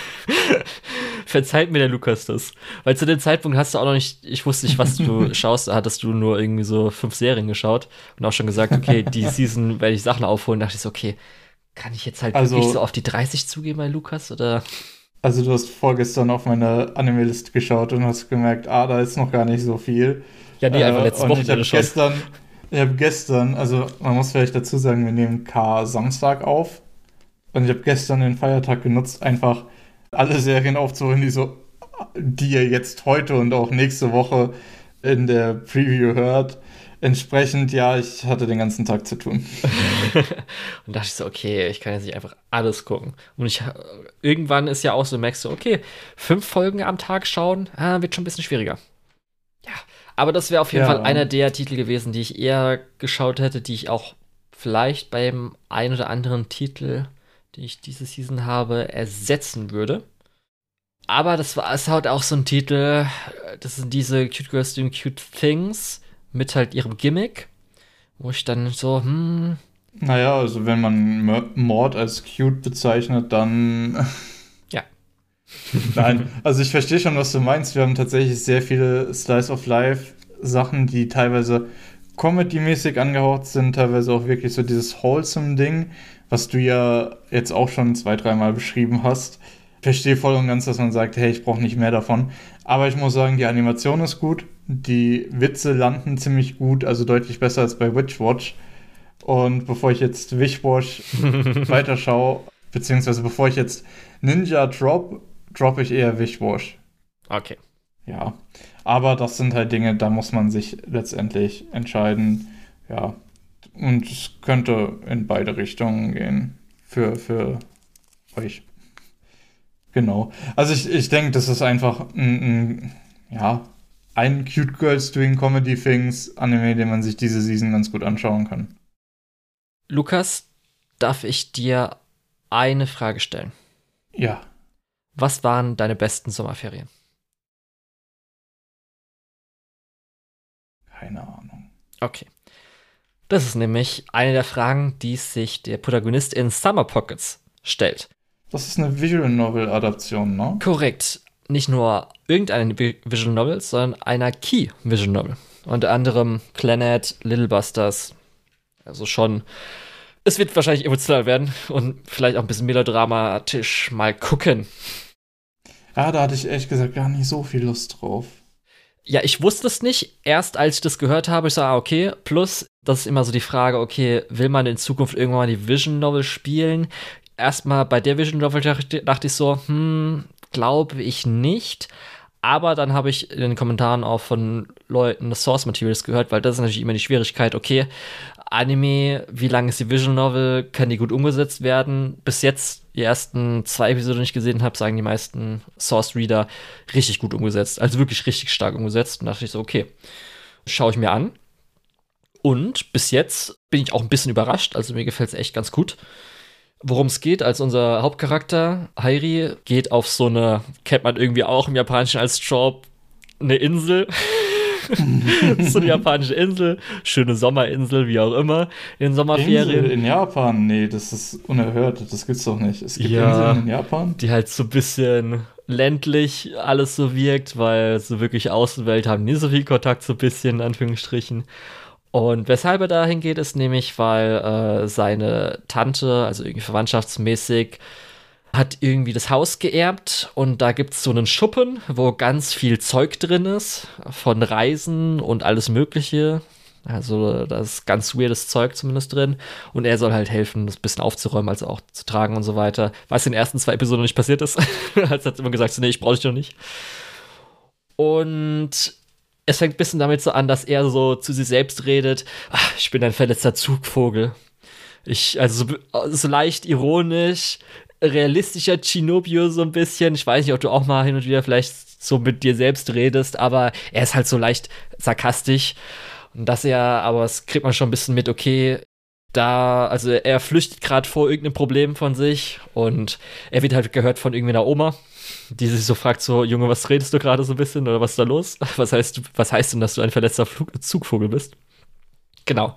Verzeiht mir der Lukas das. Weil zu dem Zeitpunkt hast du auch noch nicht, ich wusste nicht, was du schaust, da hattest du nur irgendwie so 5 Serien geschaut und auch schon gesagt, okay, die Season werde ich Sachen aufholen. Da dachte ich so, okay, kann ich jetzt halt wirklich so auf die 30 zugehen bei Lukas, oder? Also du hast vorgestern auf meine Anime-Liste geschaut und hast gemerkt, da ist noch gar nicht so viel. Ja, nee, einfach letzte Woche schon. Ich habe gestern, also man muss vielleicht dazu sagen, wir nehmen Samstag auf und ich habe gestern den Feiertag genutzt, einfach alle Serien aufzuholen, die ihr jetzt heute und auch nächste Woche in der Preview hört. Entsprechend, ja, ich hatte den ganzen Tag zu tun. Und dachte ich so, okay, ich kann jetzt nicht einfach alles gucken. Und irgendwann ist ja auch so, merkst du, okay, 5 Folgen am Tag schauen, wird schon ein bisschen schwieriger. Ja, aber das wäre auf jeden Fall einer der Titel gewesen, die ich eher geschaut hätte, die ich auch vielleicht beim ein oder anderen Titel, den ich diese Season habe, ersetzen würde. Aber ist halt auch so ein Titel, das sind diese Cute Girls Doing Cute Things mit halt ihrem Gimmick, wo ich dann so, Naja, also wenn man Mord als cute bezeichnet, dann ja. Nein, also ich verstehe schon, was du meinst. Wir haben tatsächlich sehr viele Slice of Life Sachen, die teilweise Comedy-mäßig angehaucht sind, teilweise auch wirklich so dieses Wholesome-Ding, was du ja jetzt auch schon 2-3 Mal beschrieben hast. Ich verstehe voll und ganz, dass man sagt, hey, ich brauche nicht mehr davon. Aber ich muss sagen, die Animation ist gut, die Witze landen ziemlich gut, also deutlich besser als bei Witchwatch. Und bevor ich jetzt Witchwatch weiterschaue, beziehungsweise bevor ich jetzt Ninja droppe ich eher Witchwatch. Okay. Ja, aber das sind halt Dinge, da muss man sich letztendlich entscheiden. Ja, und es könnte in beide Richtungen gehen für euch. Genau. Also ich denke, das ist einfach ein Cute Girls Doing Comedy Things Anime, den man sich diese Season ganz gut anschauen kann. Lukas, darf ich dir eine Frage stellen? Ja. Was waren deine besten Sommerferien? Keine Ahnung. Okay. Das ist nämlich eine der Fragen, die sich der Protagonist in Summer Pockets stellt. Das ist eine Visual Novel Adaption, ne? Korrekt. Nicht nur irgendeine Visual Novel, sondern einer Key Visual Novel. Unter anderem Clannad, Little Busters. Also schon, es wird wahrscheinlich emotional werden und vielleicht auch ein bisschen melodramatisch. Mal gucken. Ja, da hatte ich ehrlich gesagt gar nicht so viel Lust drauf. Ja, ich wusste es nicht. Erst als ich das gehört habe, ich sage, okay. Plus, das ist immer so die Frage, okay, will man in Zukunft irgendwann mal die Vision Novel spielen? Erstmal bei der Vision Novel dachte ich so, glaube ich nicht. Aber dann habe ich in den Kommentaren auch von Leuten das Source Materials gehört, weil das ist natürlich immer die Schwierigkeit, okay, Anime, wie lang ist die Visual Novel, kann die gut umgesetzt werden? Bis jetzt, die ersten 2 Episoden, die ich gesehen habe, sagen die meisten Source-Reader, richtig gut umgesetzt. Also wirklich richtig stark umgesetzt. Und da dachte ich so, okay, schaue ich mir an. Und bis jetzt bin ich auch ein bisschen überrascht. Also mir gefällt es echt ganz gut. Worum es geht, als unser Hauptcharakter, Hairi, geht auf so eine, kennt man irgendwie auch im Japanischen als Job, eine Insel. So eine japanische Insel, schöne Sommerinsel, wie auch immer, in den Sommerferien. Insel in Japan? Nee, das ist unerhört, das gibt's doch nicht. Es gibt Inseln in Japan? Die halt so ein bisschen ländlich alles so wirkt, weil so wirklich Außenwelt haben nie so viel Kontakt, so ein bisschen, in Anführungsstrichen. Und weshalb er dahin geht, ist nämlich, weil seine Tante, also irgendwie verwandtschaftsmäßig, hat irgendwie das Haus geerbt und da gibt's so einen Schuppen, wo ganz viel Zeug drin ist, von Reisen und alles Mögliche. Also da ist ganz weirdes Zeug zumindest drin. Und er soll halt helfen, das ein bisschen aufzuräumen, also auch zu tragen und so weiter. Was in den ersten 2 Episoden nicht passiert ist. Als hat immer gesagt, so, nee, ich brauche dich doch nicht. Und es fängt ein bisschen damit so an, dass er so zu sich selbst redet, ich bin ein verletzter Zugvogel. Also so leicht ironisch, realistischer Chinobio so ein bisschen. Ich weiß nicht, ob du auch mal hin und wieder vielleicht so mit dir selbst redest, aber er ist halt so leicht sarkastisch. Und aber das kriegt man schon ein bisschen mit, okay, also er flüchtet gerade vor irgendeinem Problem von sich und er wird halt gehört von irgendeiner Oma, die sich so fragt, so, Junge, was redest du gerade so ein bisschen oder was ist da los? Was heißt denn, dass du ein verletzter Zugvogel bist? Genau.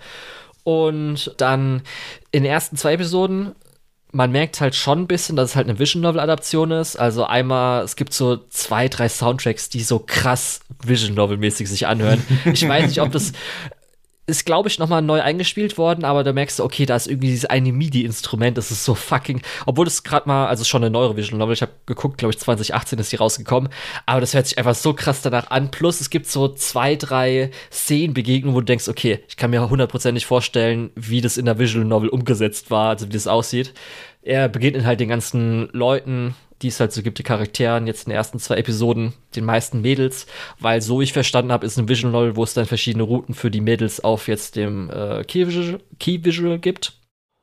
Und dann in den ersten 2 Episoden, man merkt halt schon ein bisschen, dass es halt eine Vision-Novel-Adaption ist. Also einmal, es gibt so 2, 3 Soundtracks, die so krass Vision-Novel-mäßig sich anhören. Ich weiß nicht, ob das ist, glaube ich, nochmal neu eingespielt worden, aber da merkst du, okay, da ist irgendwie dieses eine MIDI-Instrument, das ist so fucking, obwohl das gerade mal, also schon eine neuere Visual Novel, ich habe geguckt, glaube ich, 2018 ist die rausgekommen, aber das hört sich einfach so krass danach an, plus es gibt so 2, 3 Szenenbegegnungen, wo du denkst, okay, ich kann mir 100% vorstellen, wie das in der Visual Novel umgesetzt war, also wie das aussieht. Er begegnet halt den ganzen Leuten, die es halt so gibt, die Charakteren, jetzt in den ersten 2 Episoden, den meisten Mädels, weil so ich verstanden habe, ist ein Visual Novel, wo es dann verschiedene Routen für die Mädels auf jetzt dem Key Visual gibt.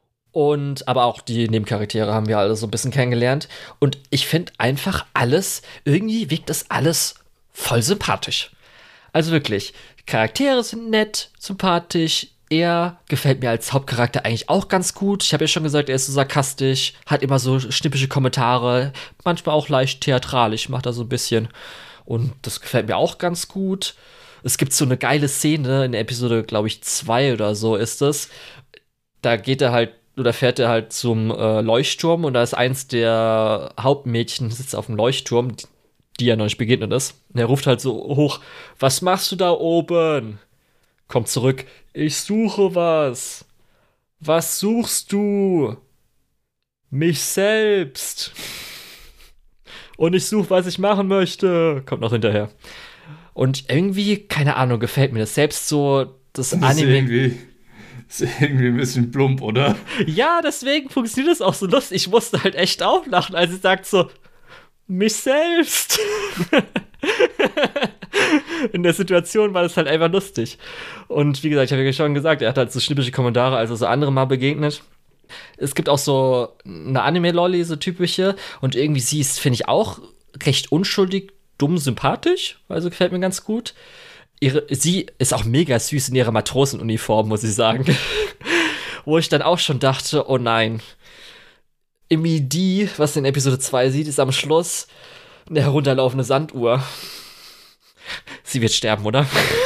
Und aber auch die Nebencharaktere haben wir alle so ein bisschen kennengelernt. Und ich finde einfach irgendwie wirkt das alles voll sympathisch. Also wirklich, Charaktere sind nett, sympathisch. Er gefällt mir als Hauptcharakter eigentlich auch ganz gut. Ich habe ja schon gesagt, er ist so sarkastisch, hat immer so schnippische Kommentare, manchmal auch leicht theatralisch, macht er so ein bisschen. Und das gefällt mir auch ganz gut. Es gibt so eine geile Szene in der Episode, glaube ich, 2 oder so ist es. Da fährt er halt zum Leuchtturm und da ist eins der Hauptmädchen, sitzt auf dem Leuchtturm, die ja noch nicht begegnet ist. Und er ruft halt so hoch, was machst du da oben? Kommt zurück, ich suche was. Was suchst du? Mich selbst. Und ich suche, was ich machen möchte. Kommt noch hinterher. Und irgendwie, keine Ahnung, gefällt mir das. Selbst so das Anime. Ist irgendwie ein bisschen plump, oder? Ja, deswegen funktioniert das auch so lustig. Ich musste halt echt auflachen, als sie sagt so, mich selbst. In der Situation war das halt einfach lustig. Und wie gesagt, ich habe ja schon gesagt, er hat halt so schnippische Kommentare, als er so andere mal begegnet. Es gibt auch so eine Anime-Lolli, so typische. Und irgendwie sie ist, finde ich, auch recht unschuldig, dumm, sympathisch. Also gefällt mir ganz gut. Sie ist auch mega süß in ihrer Matrosenuniform, muss ich sagen. Wo ich dann auch schon dachte, oh nein. Irgendwie was in Episode 2 sieht, ist am Schluss eine herunterlaufende Sanduhr. Sie wird sterben, oder?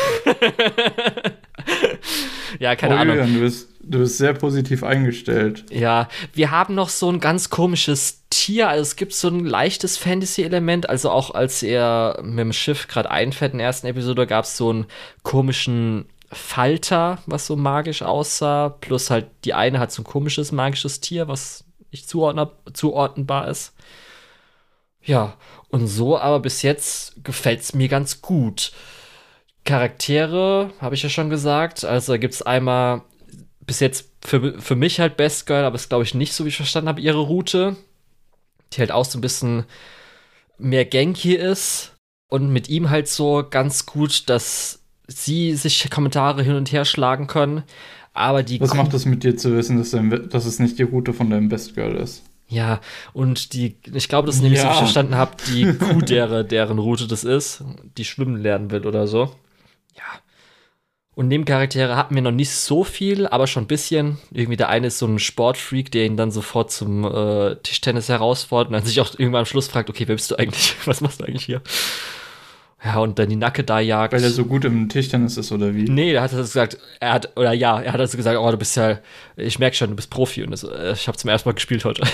Ja, keine Ahnung. Julian, du bist sehr positiv eingestellt. Ja, wir haben noch so ein ganz komisches Tier. Also es gibt so ein leichtes Fantasy-Element. Also auch als er mit dem Schiff gerade einfährt in der ersten Episode, gab es so einen komischen Falter, was so magisch aussah. Plus halt die eine hat so ein komisches magisches Tier, was nicht zuordnenbar ist. Ja, und so aber bis jetzt gefällt es mir ganz gut. Charaktere, habe ich ja schon gesagt. Also da gibt es einmal bis jetzt für mich halt Best Girl, aber ist, glaube ich, nicht so, wie ich verstanden habe, ihre Route. Die halt auch so ein bisschen mehr Genki ist. Und mit ihm halt so ganz gut, dass sie sich Kommentare hin und her schlagen können. Aber Was macht es mit dir zu wissen, dass es nicht die Route von deinem Best Girl ist? Ja, und ich glaube, das ist nämlich so, wie ich verstanden habe, die Kuh, deren Route das ist, die schwimmen lernen will oder so. Ja. Und Nebencharaktere hatten wir noch nicht so viel, aber schon ein bisschen. Irgendwie der eine ist so ein Sportfreak, der ihn dann sofort zum Tischtennis herausfordert und dann sich auch irgendwann am Schluss fragt, okay, wer bist du eigentlich? Was machst du eigentlich hier? Ja, und dann die Nacke da jagt. Weil er so gut im Tischtennis ist, oder wie? Nee, er hat das gesagt, er hat also gesagt, oh, du bist ja, ich merke schon, du bist Profi und ich habe zum ersten Mal gespielt heute.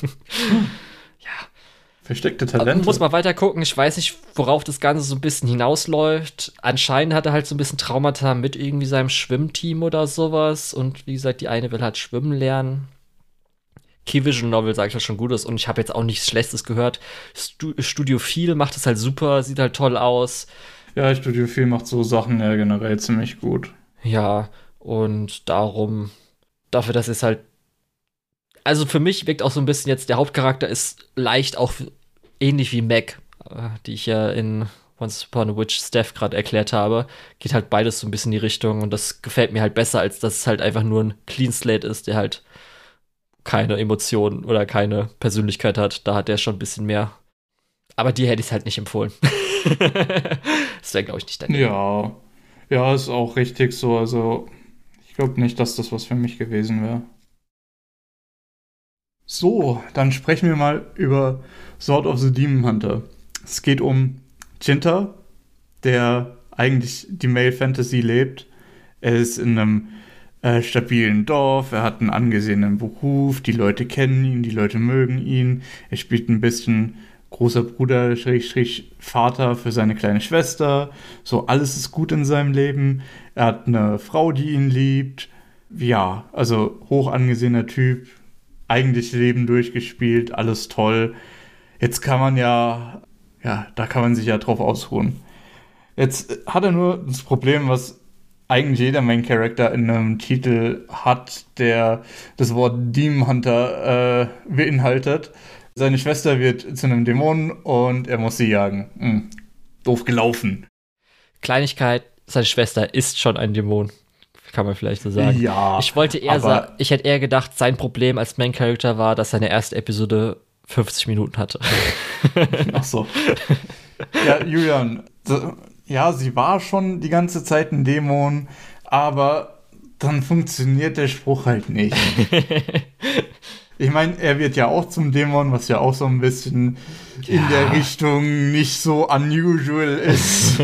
Ja. Versteckte Talente. Muss mal weiter gucken, ich weiß nicht, worauf das Ganze so ein bisschen hinausläuft. Anscheinend hat er halt so ein bisschen Traumata mit irgendwie seinem Schwimmteam oder sowas und wie gesagt, die eine will halt schwimmen lernen. Key Vision Novel, sage ich, was schon gut ist. Und ich habe jetzt auch nichts Schlechtes gehört. Studio Viel macht es halt super, sieht halt toll aus. Ja, Studio Viel macht so Sachen ja generell ziemlich gut. Ja, und dafür, dass es halt. Also für mich wirkt auch so ein bisschen jetzt, der Hauptcharakter ist leicht auch ähnlich wie Meg, die ich ja in Once Upon a Witch Steph gerade erklärt habe. Geht halt beides so ein bisschen in die Richtung und das gefällt mir halt besser, als dass es halt einfach nur ein Clean Slate ist, der halt keine Emotionen oder keine Persönlichkeit hat. Da hat der schon ein bisschen mehr. Aber dir hätte ich es halt nicht empfohlen. Das wäre, glaube ich, nicht dein Ding. Ja, ja, ist auch richtig so. Also, ich glaube nicht, dass das was für mich gewesen wäre. So, dann sprechen wir mal über Sword of the Demon Hunter. Es geht um Jinta, der eigentlich die Male Fantasy lebt. Er ist in einem stabilen Dorf, er hat einen angesehenen Beruf, die Leute kennen ihn, die Leute mögen ihn. Er spielt ein bisschen großer Bruder, Schrägstrich Vater für seine kleine Schwester. So, alles ist gut in seinem Leben. Er hat eine Frau, die ihn liebt. Ja, also hoch angesehener Typ. Eigentlich Leben durchgespielt, alles toll. Jetzt kann man ja, da kann man sich ja drauf ausruhen. Jetzt hat er nur das Problem, was eigentlich jeder Main Character in einem Titel hat, der das Wort Demon Hunter beinhaltet. Seine Schwester wird zu einem Dämonen und er muss sie jagen. Doof gelaufen. Kleinigkeit, seine Schwester ist schon ein Dämon. Kann man vielleicht so sagen. Ja, ich wollte eher sagen, ich hätte eher gedacht, sein Problem als Main Character war, dass seine erste Episode 50 Minuten hatte. Ach so. Ja, Julian, ja, sie war schon die ganze Zeit ein Dämon, aber dann funktioniert der Spruch halt nicht. Ich meine, er wird ja auch zum Dämon, was ja auch so ein bisschen in der Richtung nicht so unusual ist.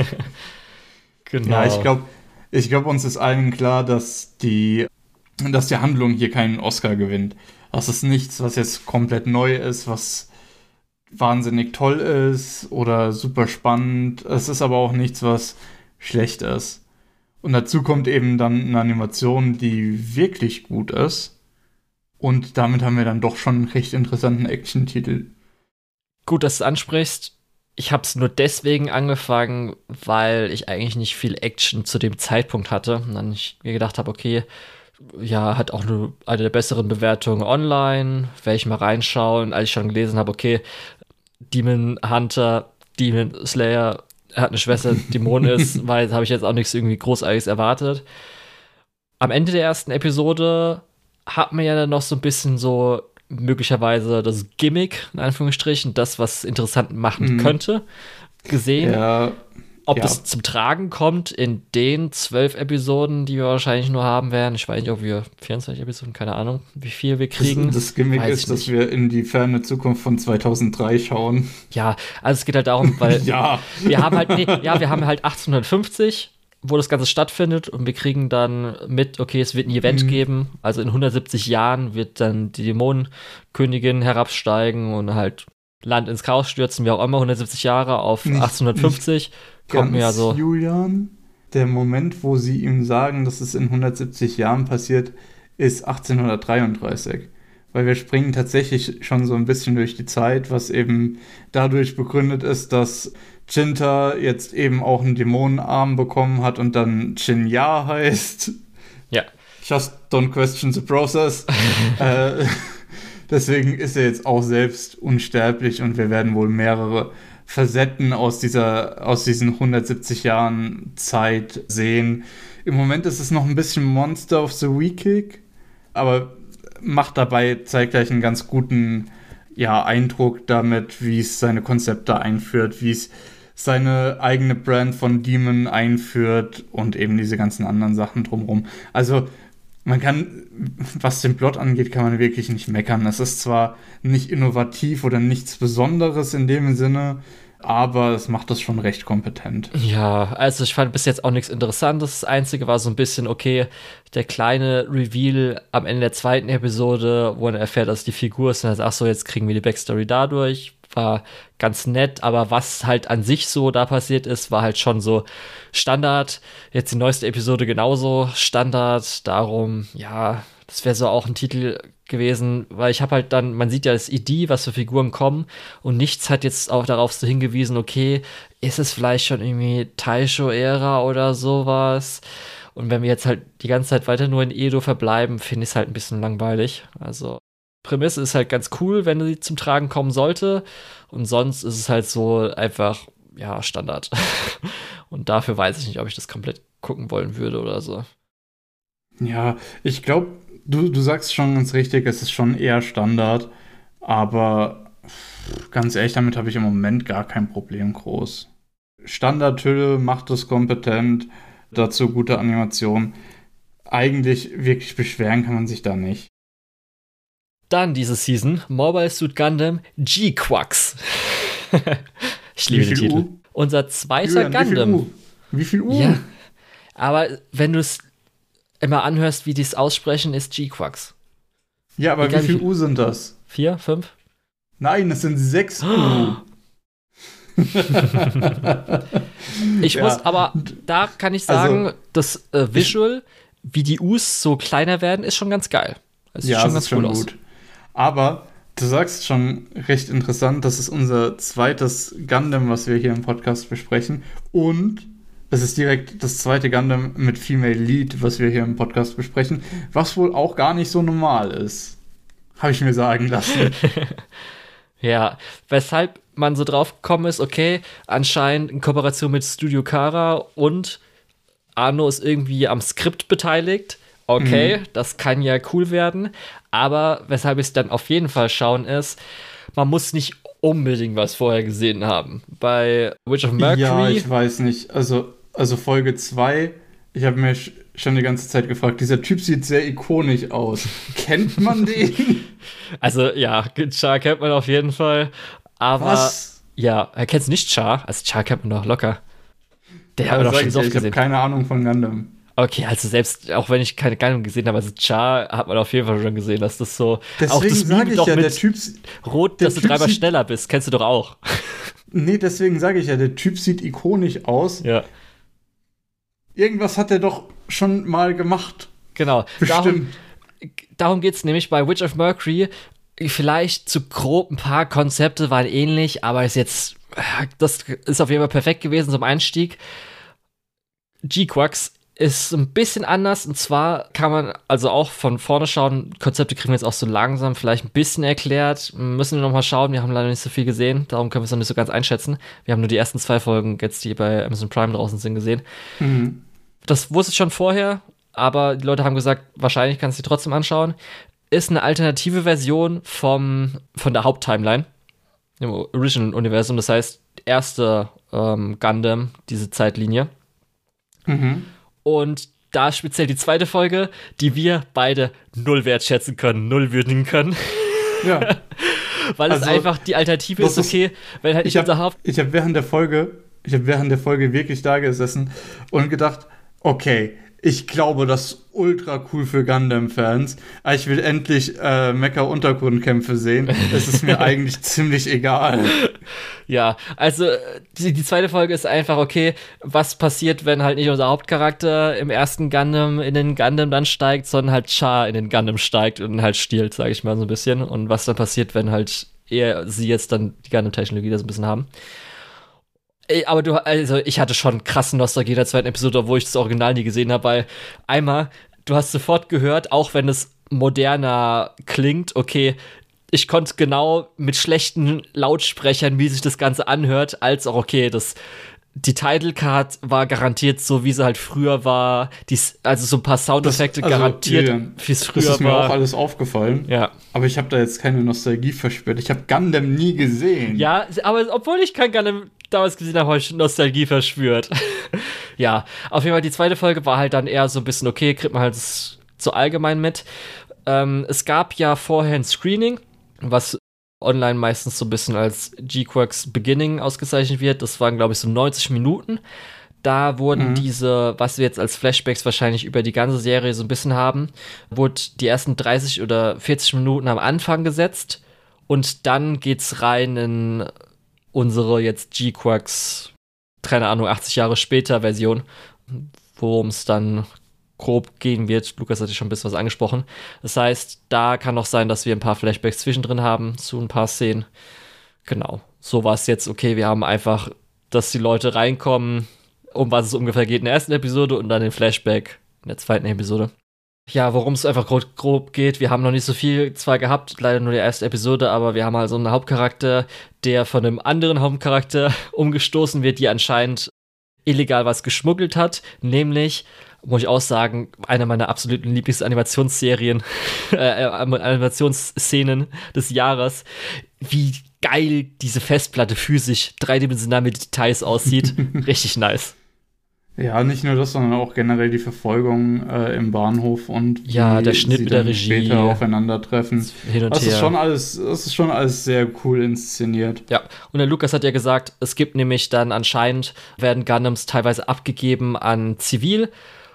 Genau. Ja, ich glaube, uns ist allen klar, dass die Handlung hier keinen Oscar gewinnt. Das ist nichts, was jetzt komplett neu ist, was wahnsinnig toll ist oder super spannend. Es ist aber auch nichts, was schlecht ist. Und dazu kommt eben dann eine Animation, die wirklich gut ist. Und damit haben wir dann doch schon einen recht interessanten Action-Titel. Gut, dass du es ansprichst. Ich habe es nur deswegen angefangen, weil ich eigentlich nicht viel Action zu dem Zeitpunkt hatte. Und dann ich mir gedacht habe, okay, ja, hat auch eine der besseren Bewertungen online. Werde ich mal reinschauen, als ich schon gelesen habe, okay, Demon Hunter, Demon Slayer, er hat eine Schwester, Dämon ist, weil habe ich jetzt auch nichts irgendwie Großartiges erwartet. Am Ende der ersten Episode hat man ja dann noch so ein bisschen so möglicherweise das Gimmick, in Anführungsstrichen, das, was interessant machen könnte, gesehen. Ja, Ob das zum Tragen kommt in den 12 Episoden, die wir wahrscheinlich nur haben werden. Ich weiß nicht, ob wir 24 Episoden, keine Ahnung, wie viel wir kriegen. Das Gimmick ist, dass wir in die ferne Zukunft von 2003 schauen. Ja, also es geht halt darum, weil wir haben halt 1850, wo das Ganze stattfindet und wir kriegen dann mit, okay, es wird ein Event geben, also in 170 Jahren wird dann die Dämonenkönigin herabsteigen und halt Land ins Chaos stürzen, wie auch immer, 170 Jahre auf 1850. Kommt mir ja so. Julian, der Moment, wo sie ihm sagen, dass es in 170 Jahren passiert, ist 1833. Weil wir springen tatsächlich schon so ein bisschen durch die Zeit, was eben dadurch begründet ist, dass Jinta jetzt eben auch einen Dämonenarm bekommen hat und dann Jinya heißt. Ja. Just don't question the process. Deswegen ist er jetzt auch selbst unsterblich und wir werden wohl mehrere Facetten aus diesen 170 Jahren Zeit sehen. Im Moment ist es noch ein bisschen Monster of the Week, aber macht dabei zeitgleich einen ganz guten Eindruck damit, wie es seine Konzepte einführt, wie es seine eigene Brand von Demon einführt und eben diese ganzen anderen Sachen drumherum. Also man kann, was den Plot angeht, kann man wirklich nicht meckern. Es ist zwar nicht innovativ oder nichts Besonderes in dem Sinne, aber es macht das schon recht kompetent. Ja, also ich fand bis jetzt auch nichts Interessantes. Das Einzige war so ein bisschen, okay, der kleine Reveal am Ende der zweiten Episode, wo man erfährt, dass die Figur ist und dann sagt, ach so, jetzt kriegen wir die Backstory dadurch. War ganz nett, aber was halt an sich so da passiert ist, war halt schon so Standard. Jetzt die neueste Episode genauso Standard. Darum, ja, das wäre so auch ein Titel gewesen, weil ich habe halt dann, man sieht ja das ID, was für Figuren kommen und nichts hat jetzt auch darauf so hingewiesen, okay, ist es vielleicht schon irgendwie Taisho-Ära oder sowas? Und wenn wir jetzt halt die ganze Zeit weiter nur in Edo verbleiben, finde ich es halt ein bisschen langweilig. Also Prämisse ist halt ganz cool, wenn sie zum Tragen kommen sollte. Und sonst ist es halt so einfach, ja, Standard. Und dafür weiß ich nicht, ob ich das komplett gucken wollen würde oder so. Ja, ich glaube, du sagst schon ganz richtig, es ist schon eher Standard, aber ganz ehrlich, damit habe ich im Moment gar kein Problem groß. Standardhülle macht es kompetent, dazu gute Animation. Eigentlich wirklich beschweren kann man sich da nicht. Dann diese Season Mobile Suit Gundam G-Quacks. Ich liebe den Titel. U? Unser zweiter Julian, Gundam. Wie viel U? Ja. Aber wenn du es immer anhörst, wie die es aussprechen, ist G-Quacks. Ja, aber Egal, wie viel U sind das? 4, 5? Nein, es sind 6 U. Ich muss, aber da kann ich sagen, das Visual, wie die U's so kleiner werden, ist schon ganz geil. Es sieht schon ganz cool aus. Aber du sagst schon recht interessant, das ist unser zweites Gundam, was wir hier im Podcast besprechen. Und es ist direkt das zweite Gundam mit Female Lead, was wir hier im Podcast besprechen, was wohl auch gar nicht so normal ist. Habe ich mir sagen lassen. Ja, weshalb man so drauf gekommen ist, okay, anscheinend in Kooperation mit Studio Khara und Arno ist irgendwie am Skript beteiligt. Okay, das kann ja cool werden. Aber weshalb ich es dann auf jeden Fall schauen ist, man muss nicht unbedingt was vorher gesehen haben. Bei Witch of Mercury. Ja, ich weiß nicht. Also Folge 2, ich habe mir schon die ganze Zeit gefragt, dieser Typ sieht sehr ikonisch aus. Kennt man den? Also ja, Char kennt man auf jeden Fall. Aber was? Ja, kennst du nicht Char? Also Char kennt man doch locker. Der hat man doch schon so oft gesehen. Ich habe keine Ahnung von Gundam. Okay, also selbst, auch wenn ich keine Gundam gesehen habe, also Char hat man auf jeden Fall schon gesehen, dass das so. Deswegen auch das sage ich doch ja, mit der Typ. Rot, dass du dreimal schneller bist, kennst du doch auch. Nee, deswegen sage ich ja, der Typ sieht ikonisch aus. Ja. Irgendwas hat er doch schon mal gemacht. Genau. Bestimmt. Darum geht es nämlich bei Witch of Mercury. Vielleicht zu grob ein paar Konzepte waren ähnlich, aber das ist auf jeden Fall perfekt gewesen zum Einstieg. G-Quacks ist ein bisschen anders, und zwar kann man also auch von vorne schauen, Konzepte kriegen wir jetzt auch so langsam vielleicht ein bisschen erklärt, müssen wir nochmal schauen, wir haben leider nicht so viel gesehen, darum können wir es noch nicht so ganz einschätzen. Wir haben nur die ersten 2 Folgen jetzt, die bei Amazon Prime draußen sind, gesehen. Mhm. Das wusste ich schon vorher, aber die Leute haben gesagt, wahrscheinlich kannst du die trotzdem anschauen. Ist eine alternative Version von der Haupttimeline im Original-Universum, das heißt, erste Gundam, diese Zeitlinie. Mhm. Und da speziell die zweite Folge, die wir beide null wertschätzen können, null würdigen können. Ja. Weil es einfach die Alternative ist, okay, wenn halt nicht unser Haupt... Ich habe während der Folge wirklich da gesessen und gedacht, okay, ich glaube, das ist ultra cool für Gundam-Fans. Ich will endlich Mecha-Untergrundkämpfe sehen. Es ist mir eigentlich ziemlich egal. Ja, also die zweite Folge ist einfach, okay, was passiert, wenn halt nicht unser Hauptcharakter im ersten Gundam in den Gundam dann steigt, sondern halt Char in den Gundam steigt und halt stiehlt, sage ich mal so ein bisschen. Und was dann passiert, wenn halt sie jetzt dann die Gundam-Technologie da so ein bisschen haben. Aber ich hatte schon krasse Nostalgie in der zweiten Episode, obwohl ich das Original nie gesehen habe, weil einmal, du hast sofort gehört, auch wenn es moderner klingt, okay, ich konnte genau mit schlechten Lautsprechern, wie sich das Ganze anhört, als auch, okay, die Title Card war garantiert so, wie sie halt früher war. Also so ein paar Soundeffekte garantiert, wie es früher war. Das ist mir auch alles aufgefallen. Ja. Aber ich habe da jetzt keine Nostalgie verspürt. Ich habe Gundam nie gesehen. Ja, aber obwohl ich kein Gundam damals gesehen habe, habe ich Nostalgie verspürt. Ja, auf jeden Fall die zweite Folge war halt dann eher so ein bisschen, okay, kriegt man halt so allgemein mit. Es gab ja vorher ein Screening, was online meistens so ein bisschen als G-Quacks Beginning ausgezeichnet wird. Das waren, glaube ich, so 90 Minuten. Da wurden diese, was wir jetzt als Flashbacks wahrscheinlich über die ganze Serie so ein bisschen haben, wurde die ersten 30 oder 40 Minuten am Anfang gesetzt und dann geht's rein in unsere jetzt G-Quacks, keine Ahnung, 80 Jahre später Version, worum es dann grob gehen wird. Lukas hatte schon ein bisschen was angesprochen. Das heißt, da kann auch sein, dass wir ein paar Flashbacks zwischendrin haben zu ein paar Szenen. Genau. So war es jetzt, okay, wir haben einfach, dass die Leute reinkommen, um was es ungefähr geht in der ersten Episode und dann den Flashback in der zweiten Episode. Ja, worum es einfach grob geht, wir haben noch nicht so viel zwar gehabt, leider nur die erste Episode, aber wir haben halt so einen Hauptcharakter, der von einem anderen Hauptcharakter umgestoßen wird, die anscheinend illegal was geschmuggelt hat, nämlich muss ich auch sagen, eine meiner absoluten Lieblingsanimationsserien, Animationsszenen des Jahres, wie geil diese Festplatte physisch dreidimensional mit Details aussieht. Richtig nice. Ja, nicht nur das, sondern auch generell die Verfolgung im Bahnhof und wie der Schnitt sie mit der dann Regie später aufeinandertreffen. Hin und Das her. ist schon alles sehr cool inszeniert. Ja, und der Lukas hat ja gesagt, es gibt nämlich dann anscheinend, werden Gundams teilweise abgegeben an Zivil,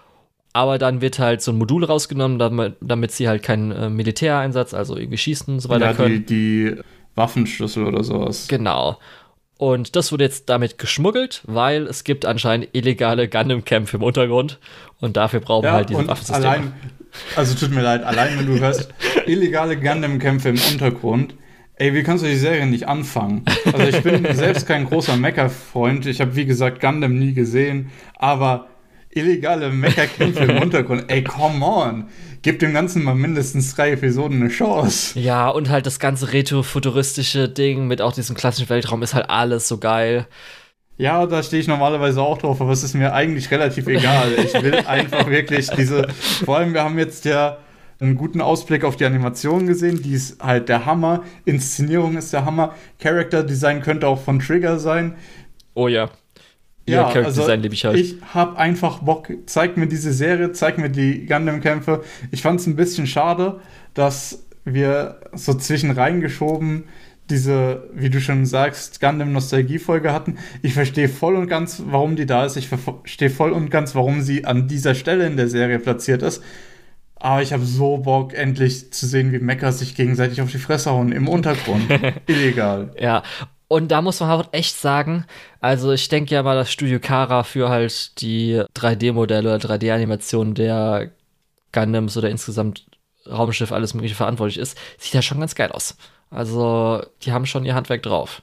aber dann wird halt so ein Modul rausgenommen, damit sie halt keinen Militäreinsatz, also irgendwie schießen und so weiter können. Die Waffenschlüssel oder sowas. Genau. Und das wurde jetzt damit geschmuggelt, weil es gibt anscheinend illegale Gundam-Kämpfe im Untergrund und dafür brauchen wir halt diese Waffensysteme. Also tut mir leid, allein wenn du hörst, illegale Gundam-Kämpfe im Untergrund, ey, wie kannst du die Serie nicht anfangen? Also ich bin selbst kein großer Mecha-Freund, ich habe wie gesagt Gundam nie gesehen, aber illegale Mecha-Kämpfe im Untergrund, ey, come on! Gib dem Ganzen mal mindestens 3 Episoden eine Chance. Ja, und halt das ganze retro-futuristische Ding mit auch diesem klassischen Weltraum ist halt alles so geil. Ja, da stehe ich normalerweise auch drauf, aber es ist mir eigentlich relativ egal. Ich will einfach wirklich vor allem, wir haben jetzt ja einen guten Ausblick auf die Animation gesehen, die ist halt der Hammer. Inszenierung ist der Hammer. Character Design könnte auch von Trigger sein. Oh ja. Ja, Character Design liebe ich halt. Ich hab einfach Bock. Zeig mir diese Serie, zeig mir die Gundam-Kämpfe. Ich fand es ein bisschen schade, dass wir so zwischen reingeschoben diese, wie du schon sagst, Gundam-Nostalgie-Folge hatten. Ich verstehe voll und ganz, warum die da ist. Ich verstehe voll und ganz, warum sie an dieser Stelle in der Serie platziert ist. Aber ich habe so Bock, endlich zu sehen, wie Mecha sich gegenseitig auf die Fresse hauen im Untergrund. Illegal. Ja, und da muss man halt echt sagen, also ich denke ja mal, das Studio Kara für halt die 3D-Modelle oder 3D-Animationen der Gundams oder insgesamt Raumschiff, alles mögliche verantwortlich ist, sieht ja schon ganz geil aus. Also, die haben schon ihr Handwerk drauf.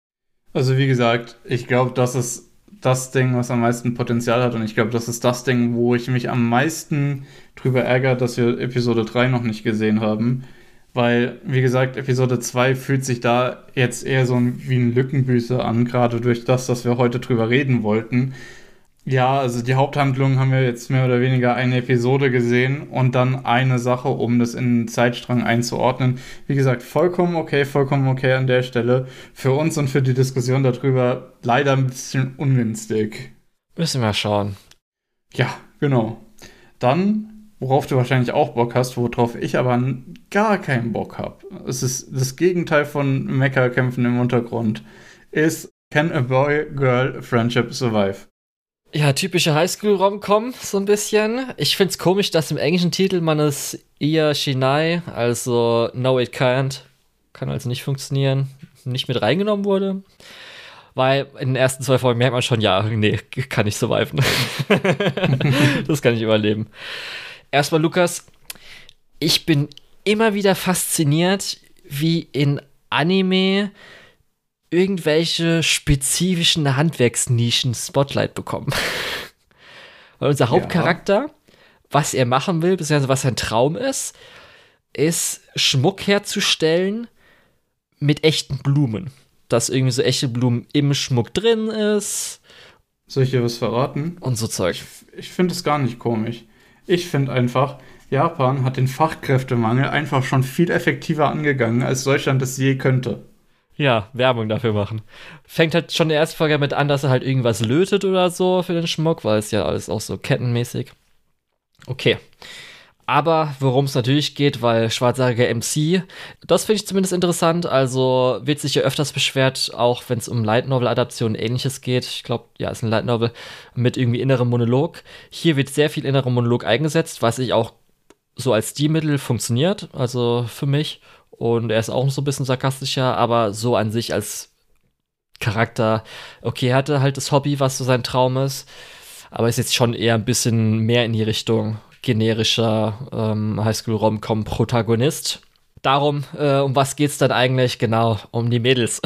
Also wie gesagt, ich glaube, das ist das Ding, was am meisten Potenzial hat und ich glaube, das ist das Ding, wo ich mich am meisten drüber ärgere, dass wir Episode 3 noch nicht gesehen haben. Weil, wie gesagt, Episode 2 fühlt sich da jetzt eher so wie ein Lückenbüßer an, gerade durch das, dass wir heute drüber reden wollten. Ja, also die Haupthandlung haben wir jetzt mehr oder weniger eine Episode gesehen und dann eine Sache, um das in einen Zeitstrang einzuordnen. Wie gesagt, vollkommen okay an der Stelle. Für uns und für die Diskussion darüber leider ein bisschen ungünstig. Müssen wir mal schauen. Ja, genau. Dann, worauf du wahrscheinlich auch Bock hast, worauf ich aber gar keinen Bock habe. Es ist das Gegenteil von Mecha-Kämpfen im Untergrund. Ist Can a Boy-Girl Friendship Survive? Ja, typische Highschool-Rom-Com, so ein bisschen. Ich find's komisch, dass im englischen Titel man es eher Shinai, also No It Can't, kann also nicht funktionieren, nicht mit reingenommen wurde. Weil in den ersten 2 Folgen merkt man schon, ja, nee, kann ich surviven. Das kann ich überleben. Erstmal, Lukas, ich bin immer wieder fasziniert, wie in Anime irgendwelche spezifischen Handwerksnischen Spotlight bekommen. Weil unser Hauptcharakter, was er machen will, beziehungsweise was sein Traum ist Schmuck herzustellen mit echten Blumen. Dass irgendwie so echte Blumen im Schmuck drin ist. Soll ich dir was verraten? Und so Zeug. Ich finde es gar nicht komisch. Ich finde einfach, Japan hat den Fachkräftemangel einfach schon viel effektiver angegangen, als Deutschland es je könnte. Ja, Werbung dafür machen. Fängt halt schon in der ersten Folge mit an, dass er halt irgendwas lötet oder so für den Schmuck, weil es ja alles auch so kettenmäßig. Okay. Aber worum es natürlich geht, weil schwarzhaariger MC, das finde ich zumindest interessant. Also wird sich ja öfters beschwert, auch wenn es um Light Novel-Adaptionen und Ähnliches geht. Ich glaube, ja, ist ein Light Novel mit irgendwie innerem Monolog. Hier wird sehr viel innerer Monolog eingesetzt, was ich auch so als Stilmittel funktioniert, also für mich. Und er ist auch so ein bisschen sarkastischer, aber so an sich als Charakter, okay, er hatte halt das Hobby, was so sein Traum ist, aber ist jetzt schon eher ein bisschen mehr in die Richtung generischer Highschool-Rom-Com-Protagonist. Darum, um was geht's dann eigentlich? Genau, um die Mädels.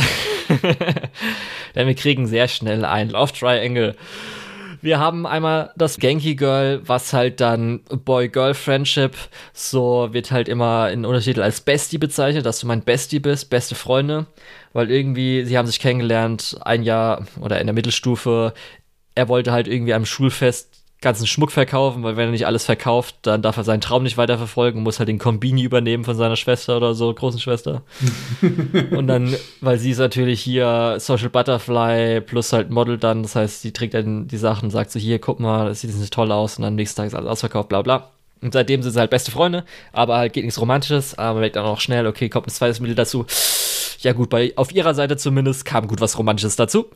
Denn wir kriegen sehr schnell ein Love Triangle. Wir haben einmal das Genki Girl, was halt dann Boy-Girl-Friendship, so wird halt immer in Untertitel als Bestie bezeichnet, dass du mein Bestie bist, beste Freunde, weil irgendwie, sie haben sich kennengelernt, ein Jahr oder in der Mittelstufe, er wollte halt irgendwie am Schulfest ganzen Schmuck verkaufen, weil wenn er nicht alles verkauft, dann darf er seinen Traum nicht weiterverfolgen, muss halt den Kombini übernehmen von seiner Schwester oder so, großen Schwester. Und dann, weil sie ist natürlich hier Social Butterfly plus halt Model dann, das heißt, sie trägt dann die Sachen, sagt so, hier, guck mal, das sieht nicht toll aus und dann am nächsten Tag ist alles ausverkauft, bla bla. Und seitdem sind sie halt beste Freunde, aber halt geht nichts Romantisches, aber man merkt dann auch schnell, okay, kommt ein zweites Mittel dazu. Ja gut, auf ihrer Seite zumindest kam gut was Romantisches dazu.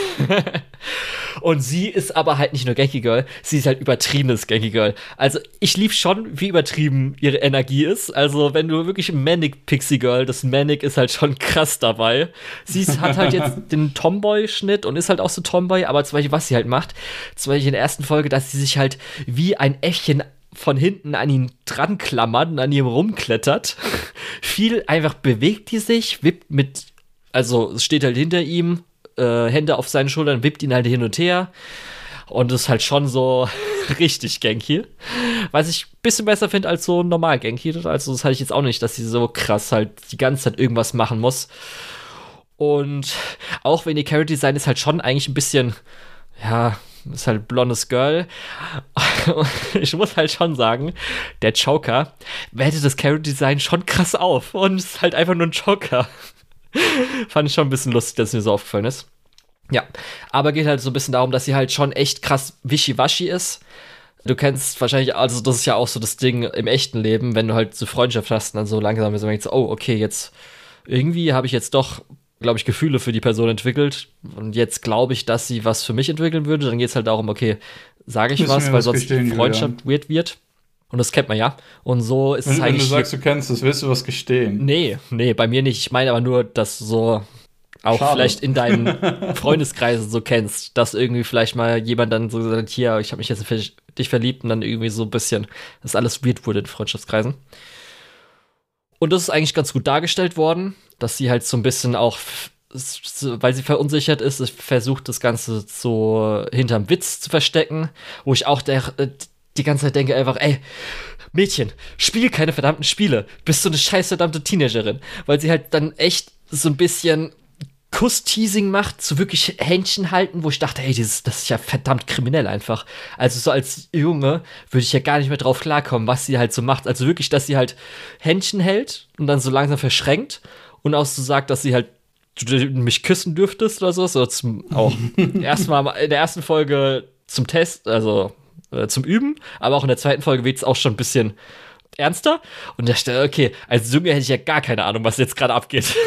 Und sie ist aber halt nicht nur Genki Girl, sie ist halt übertriebenes Genki Girl. Also ich lieb schon, wie übertrieben ihre Energie ist. Also wenn du wirklich Manic Pixie Girl, das Manic ist halt schon krass dabei. Hat halt jetzt den Tomboy-Schnitt und ist halt auch so Tomboy, aber zum Beispiel, was sie halt macht, zum Beispiel in der ersten Folge, dass sie sich halt wie ein Äffchen von hinten an ihn dran klammert und an ihm rumklettert. Viel einfach bewegt die sich, wippt also es steht halt hinter ihm, Hände auf seinen Schultern, wippt ihn halt hin und her. Und das ist halt schon so richtig Genki. Was ich ein bisschen besser finde als so normal Genki. Also das hatte ich jetzt auch nicht, dass sie so krass halt die ganze Zeit irgendwas machen muss. Und auch wenn ihr Character Design ist halt schon eigentlich ein bisschen, ja, ist halt blondes Girl. Ich muss halt schon sagen, der Joker wertet das Character Design schon krass auf. Und es ist halt einfach nur ein Joker. Fand ich schon ein bisschen lustig, dass es mir so aufgefallen ist. Ja, aber geht halt so ein bisschen darum, dass sie halt schon echt krass wischiwaschi ist. Du kennst wahrscheinlich, also das ist ja auch so das Ding im echten Leben, wenn du halt so Freundschaft hast und dann so langsam so denkst, oh, okay, jetzt irgendwie habe ich jetzt doch, glaube ich, Gefühle für die Person entwickelt und jetzt glaube ich, dass sie was für mich entwickeln würde. Dann geht es halt darum, okay, sage ich was, weil sonst die Freundschaft weird wird. Und das kennt man ja. Und so ist es eigentlich. Wenn du sagst, du kennst es, willst du was gestehen? Nee, bei mir nicht. Ich meine aber nur, dass du so auch Schade. Vielleicht in deinen Freundeskreisen so kennst, dass irgendwie vielleicht mal jemand dann so gesagt hat, hier, ich habe mich jetzt in dich verliebt und dann irgendwie so ein bisschen, dass alles weird wurde in Freundschaftskreisen. Und das ist eigentlich ganz gut dargestellt worden, dass sie halt so ein bisschen auch, weil sie verunsichert ist, versucht das Ganze so hinterm Witz zu verstecken, wo ich auch die ganze Zeit denke einfach, ey, Mädchen, spiel keine verdammten Spiele. Bist du eine scheiß verdammte Teenagerin. Weil sie halt dann echt so ein bisschen Kuss-Teasing macht, so wirklich Händchen halten, wo ich dachte, ey, das ist ja verdammt kriminell einfach. Also so als Junge würde ich ja gar nicht mehr drauf klarkommen, was sie halt so macht. Also wirklich, dass sie halt Händchen hält und dann so langsam verschränkt und auch so sagt, dass sie halt du mich küssen dürftest oder so. Auch erstmal in der ersten Folge zum Test, also zum Üben, aber auch in der zweiten Folge wird es auch schon ein bisschen ernster. Und da steht, okay, als Junge hätte ich ja gar keine Ahnung, was jetzt gerade abgeht.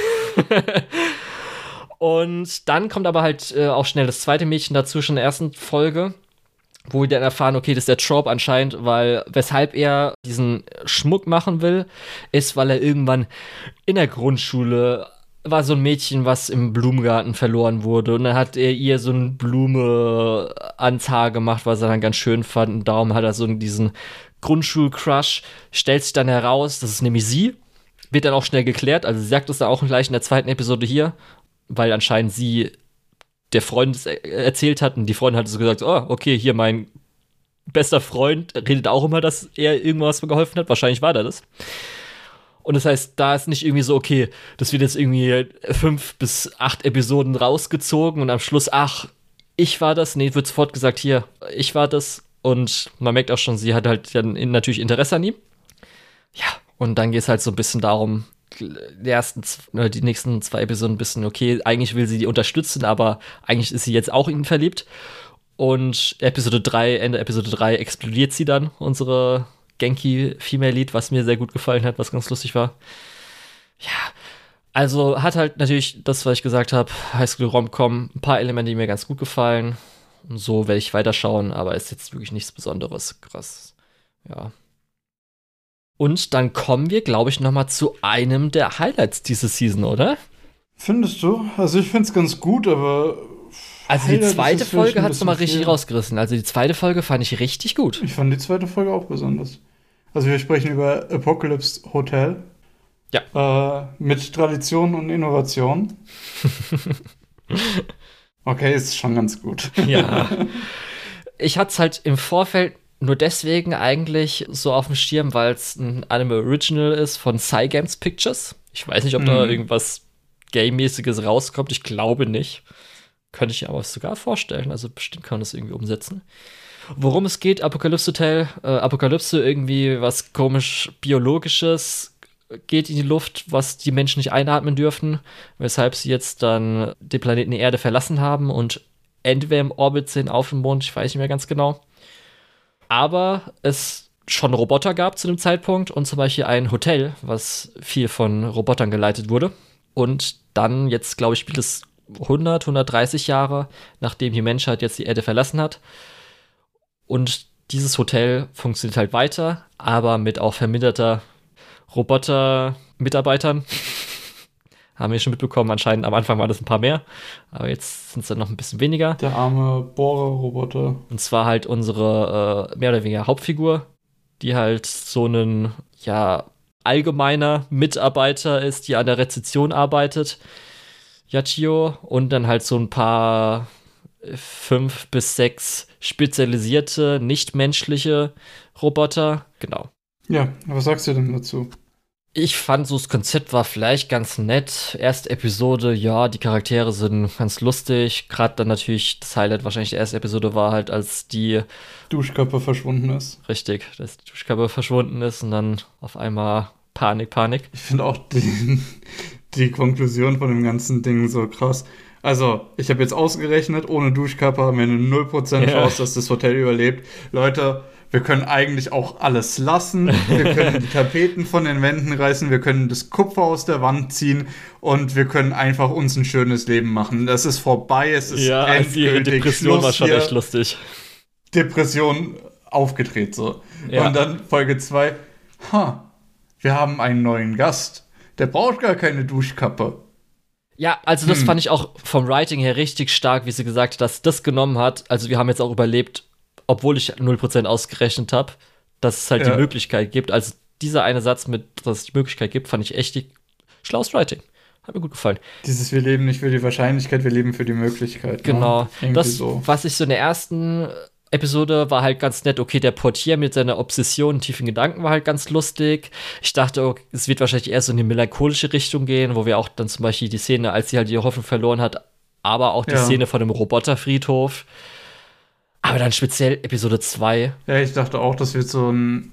Und dann kommt aber halt auch schnell das zweite Mädchen dazu, schon in der ersten Folge, wo wir dann erfahren, okay, das ist der Trope anscheinend, weil weshalb er diesen Schmuck machen will, ist, weil er irgendwann in der Grundschule war so ein Mädchen, was im Blumengarten verloren wurde. Und dann hat er ihr so eine Blume ans Haar gemacht, was er dann ganz schön fand. Und darum hat er so diesen Grundschul-Crush. Stellt sich dann heraus, das ist nämlich sie. Wird dann auch schnell geklärt. Also sie sagt es dann auch gleich in der zweiten Episode hier, weil anscheinend sie der Freund erzählt hat. Und die Freundin hat so gesagt, oh, okay, hier mein bester Freund redet auch immer, dass er irgendwas geholfen hat. Wahrscheinlich war das. Und das heißt, da ist nicht irgendwie so, okay, das wird jetzt irgendwie 5 bis 8 Episoden rausgezogen und am Schluss, ach, ich war das. Nee, wird sofort gesagt, hier, ich war das. Und man merkt auch schon, sie hat halt dann natürlich Interesse an ihm. Ja, und dann geht es halt so ein bisschen darum, die nächsten 2 Episoden ein bisschen, okay, eigentlich will sie die unterstützen, aber eigentlich ist sie jetzt auch in ihn verliebt. Und Ende Episode 3 explodiert sie dann, unsere Genki Female Lead, was mir sehr gut gefallen hat, was ganz lustig war. Ja, also hat halt natürlich das, was ich gesagt habe, Highschool Rom-Com, ein paar Elemente, die mir ganz gut gefallen. Und so werde ich weiterschauen, aber ist jetzt wirklich nichts Besonderes. Krass. Ja. Und dann kommen wir, glaube ich, noch mal zu einem der Highlights diese Season, oder? Findest du? Also ich finde es ganz gut, aber also die zweite Folge hat es nochmal richtig rausgerissen. Also die zweite Folge fand ich richtig gut. Ich fand die zweite Folge auch besonders. Also wir sprechen über Apocalypse Hotel. Ja. Mit Tradition und Innovation. Okay, ist schon ganz gut. Ja. Ich hatte es halt im Vorfeld nur deswegen eigentlich so auf dem Schirm, weil es ein Anime Original ist von Cygames Pictures. Ich weiß nicht, ob da irgendwas Game-mäßiges rauskommt. Ich glaube nicht. Könnte ich mir aber sogar vorstellen. Also bestimmt kann man das irgendwie umsetzen. Worum es geht, Apokalypse Hotel, Apokalypse, irgendwie was komisch Biologisches geht in die Luft, was die Menschen nicht einatmen dürfen, weshalb sie jetzt dann den Planeten Erde verlassen haben und entweder im Orbit sind auf dem Mond, ich weiß nicht mehr ganz genau. Aber es schon Roboter gab zu dem Zeitpunkt und zum Beispiel ein Hotel, was viel von Robotern geleitet wurde. Und dann, jetzt glaube ich, spielt es 130 Jahre, nachdem die Menschheit jetzt die Erde verlassen hat. Und dieses Hotel funktioniert halt weiter, aber mit auch verminderter Roboter-Mitarbeitern. Haben wir schon mitbekommen, anscheinend am Anfang waren das ein paar mehr, aber jetzt sind es dann noch ein bisschen weniger. Der arme Bohrer-Roboter. Und zwar halt unsere mehr oder weniger Hauptfigur, die halt so ein, ja, allgemeiner Mitarbeiter ist, die an der Rezeption arbeitet, Yachio, und dann halt so ein paar 5 bis 6 spezialisierte, nichtmenschliche Roboter. Genau. Ja, was sagst du denn dazu? Ich fand so, das Konzept war vielleicht ganz nett. Erste Episode, ja, die Charaktere sind ganz lustig. Gerade dann natürlich das Highlight wahrscheinlich der ersten Episode war halt, als die Duschkappe verschwunden ist. Richtig, dass die Duschkappe verschwunden ist und dann auf einmal Panik. Ich finde auch die Konklusion von dem ganzen Ding so krass. Also, ich habe jetzt ausgerechnet, ohne Duschkappe haben wir eine 0% Chance, dass das Hotel überlebt. Leute, wir können eigentlich auch alles lassen. Wir können die Tapeten von den Wänden reißen. Wir können das Kupfer aus der Wand ziehen. Und wir können einfach uns ein schönes Leben machen. Das ist vorbei. Es ist ja, endgültig. Ihre Depression war schon echt lustig. Depression aufgedreht so. Ja. Und dann Folge 2. Wir haben einen neuen Gast. Der braucht gar keine Duschkappe. Ja, also das fand ich auch vom Writing her richtig stark, wie sie gesagt hat, dass das genommen hat. Also wir haben jetzt auch überlebt, obwohl ich 0% ausgerechnet habe, dass es halt die Möglichkeit gibt. Also dieser eine Satz mit, dass es die Möglichkeit gibt, fand ich echt schlaues Writing. Hat mir gut gefallen. Dieses wir leben nicht für die Wahrscheinlichkeit, wir leben für die Möglichkeit. Genau. Ne? Das, so. was ich so in der ersten Episode war halt ganz nett. Okay, der Portier mit seiner Obsession, tiefen Gedanken war halt ganz lustig. Ich dachte, okay, es wird wahrscheinlich eher so in die melancholische Richtung gehen, wo wir auch dann zum Beispiel die Szene, als sie halt die Hoffnung verloren hat, aber auch die Szene von dem Roboterfriedhof. Aber dann speziell Episode 2. Ja, ich dachte auch, das wird so ein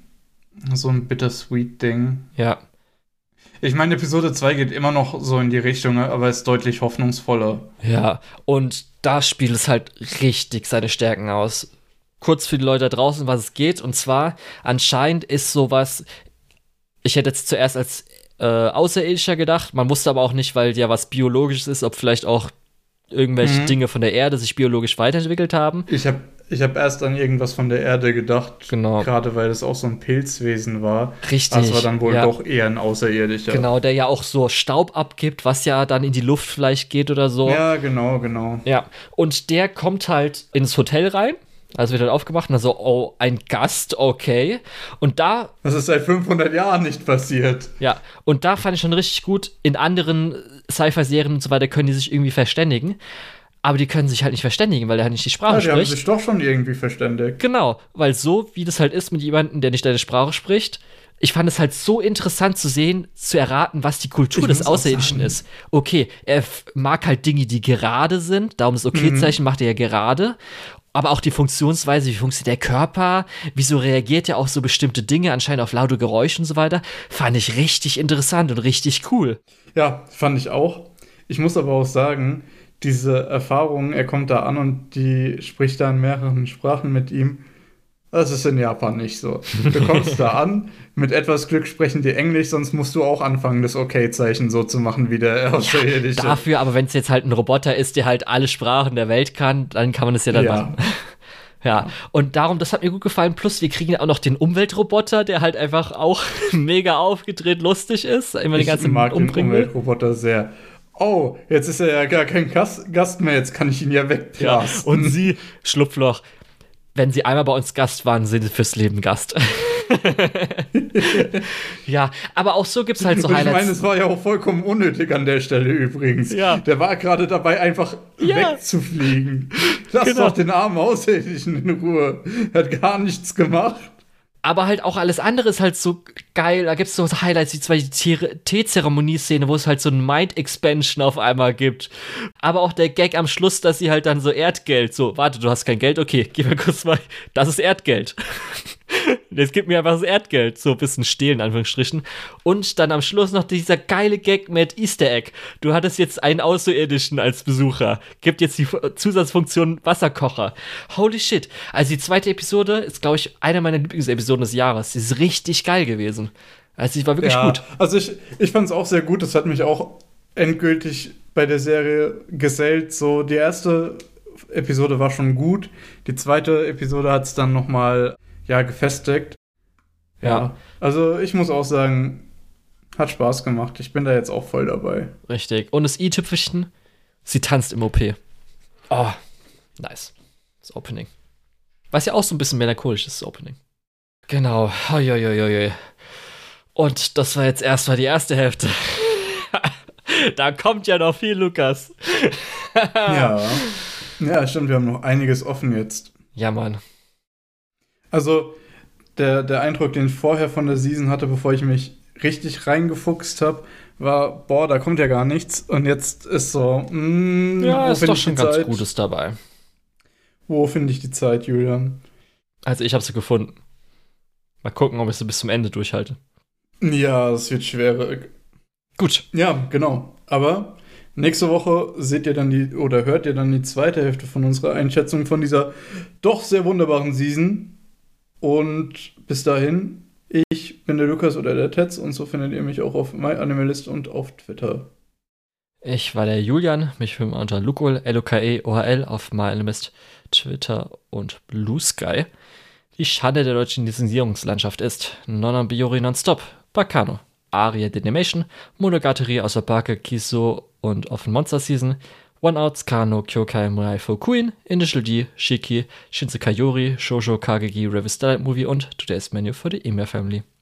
bittersweet-Ding. Ja. Ich meine, Episode 2 geht immer noch so in die Richtung, aber ist deutlich hoffnungsvoller. Ja, und da spielt es halt richtig seine Stärken aus. Kurz für die Leute da draußen, was es geht. Und zwar, anscheinend ist sowas, ich hätte jetzt zuerst als Außerirdischer gedacht, man wusste aber auch nicht, weil ja was Biologisches ist, ob vielleicht auch irgendwelche Dinge von der Erde sich biologisch weiterentwickelt haben. Ich hab erst an irgendwas von der Erde gedacht, genau. Gerade weil das auch so ein Pilzwesen war. Richtig. Das war dann wohl doch eher ein Außerirdischer. Genau, der ja auch so Staub abgibt, was ja dann in die Luft vielleicht geht oder so. Ja, genau. Ja, und der kommt halt ins Hotel rein. Also wird halt aufgemacht und dann so, oh, ein Gast, okay. Und da... Das ist seit 500 Jahren nicht passiert. Ja, und da fand ich schon richtig gut, in anderen Sci-Fi-Serien und so weiter können die sich irgendwie verständigen. Aber die können sich halt nicht verständigen, weil er halt nicht die Sprache spricht. Die haben sich doch schon irgendwie verständigt. Genau, weil so, wie das halt ist mit jemandem, der nicht deine Sprache spricht, ich fand es halt so interessant zu sehen, zu erraten, was die Kultur des Außerirdischen ist. Okay, er mag halt Dinge, die gerade sind, darum das Okay-Zeichen macht er ja gerade. Aber auch die Funktionsweise, wie funktioniert der Körper, wieso reagiert er auf so bestimmte Dinge, anscheinend auf laute Geräusche und so weiter, fand ich richtig interessant und richtig cool. Ja, fand ich auch. Ich muss aber auch sagen, diese Erfahrung, er kommt da an und die spricht da in mehreren Sprachen mit ihm. Das ist in Japan nicht so. Du kommst da an, mit etwas Glück sprechen die Englisch, sonst musst du auch anfangen, das Okay-Zeichen so zu machen wie der Außerirdische. Ja, dafür, aber wenn es jetzt halt ein Roboter ist, der halt alle Sprachen der Welt kann, dann kann man es ja dann machen. Ja, und darum, das hat mir gut gefallen. Plus, wir kriegen auch noch den Umweltroboter, der halt einfach auch mega aufgedreht lustig ist. Immer den ganzen Ich mag den Umweltroboter sehr. Oh, jetzt ist er ja gar kein Gast mehr, jetzt kann ich ihn ja wegblasten. Ja, und sie, Schlupfloch, wenn sie einmal bei uns Gast waren, sind sie fürs Leben Gast. Ja, aber auch so gibt es halt so Highlights. Ich meine, es war ja auch vollkommen unnötig an der Stelle übrigens. Ja. Der war gerade dabei, einfach wegzufliegen. Lass doch den armen Außerirdischen in Ruhe. Er hat gar nichts gemacht. Aber halt auch alles andere ist halt so geil. Da gibt es so Highlights, wie zum Beispiel die Teezeremonie-Szene, wo es halt so ein Mind-Expansion auf einmal gibt. Aber auch der Gag am Schluss, dass sie halt dann so Erdgeld, so, warte, du hast kein Geld? Okay, gib mir kurz mal, das ist Erdgeld. Jetzt gib mir einfach das Erdgeld. So ein bisschen stehlen, in Anführungsstrichen. Und dann am Schluss noch dieser geile Gag mit Easter Egg. Du hattest jetzt einen Außerirdischen als Besucher. Gibt jetzt die Zusatzfunktion Wasserkocher. Holy shit. Also die zweite Episode ist, glaube ich, eine meiner Lieblingsepisoden des Jahres. Die ist richtig geil gewesen. Also die war wirklich gut. Also ich fand es auch sehr gut. Das hat mich auch endgültig bei der Serie gesellt. So, die erste Episode war schon gut. Die zweite Episode hat es dann nochmal gefestigt. Ja. Also ich muss auch sagen, hat Spaß gemacht. Ich bin da jetzt auch voll dabei. Richtig. Und das i-Tüpfelchen, sie tanzt im OP. Oh, nice. Das Opening. Was ja auch so ein bisschen melancholisch ist, das Opening. Genau. Und das war jetzt erstmal die erste Hälfte. Da kommt ja noch viel, Lukas. Ja, stimmt. Wir haben noch einiges offen jetzt. Ja, Mann. Also, der Eindruck, den ich vorher von der Season hatte, bevor ich mich richtig reingefuchst habe, war, boah, da kommt ja gar nichts. Und jetzt ist so, ja, ist doch schon ganz Gutes dabei. Wo finde ich die Zeit, Julian? Also, ich habe sie gefunden. Mal gucken, ob ich sie bis zum Ende durchhalte. Ja, es wird schwerer. Gut. Ja, genau. Aber nächste Woche seht ihr dann hört ihr dann die zweite Hälfte von unserer Einschätzung von dieser doch sehr wunderbaren Season. Und bis dahin, ich bin der Lukas oder der Tetz und so findet ihr mich auch auf MyAnimalist und auf Twitter. Ich war der Julian, mich findet man unter Lukol, LUKEOHL auf MyAnimalist, Twitter und Blue Sky. Die Schande der deutschen Lizenzierungslandschaft ist Nonon Biori Nonstop, Bacano, Aria Denimation, Monogatari außer Barke, Kiso und Offen Monster Season, One Outs, Kano, Kyokai, Murai Queen, Initial D, Shiki, Shinsekai Yori, Shoujo Kagegi, Revis Starlight Movie und Today's Menu for the Emir Family.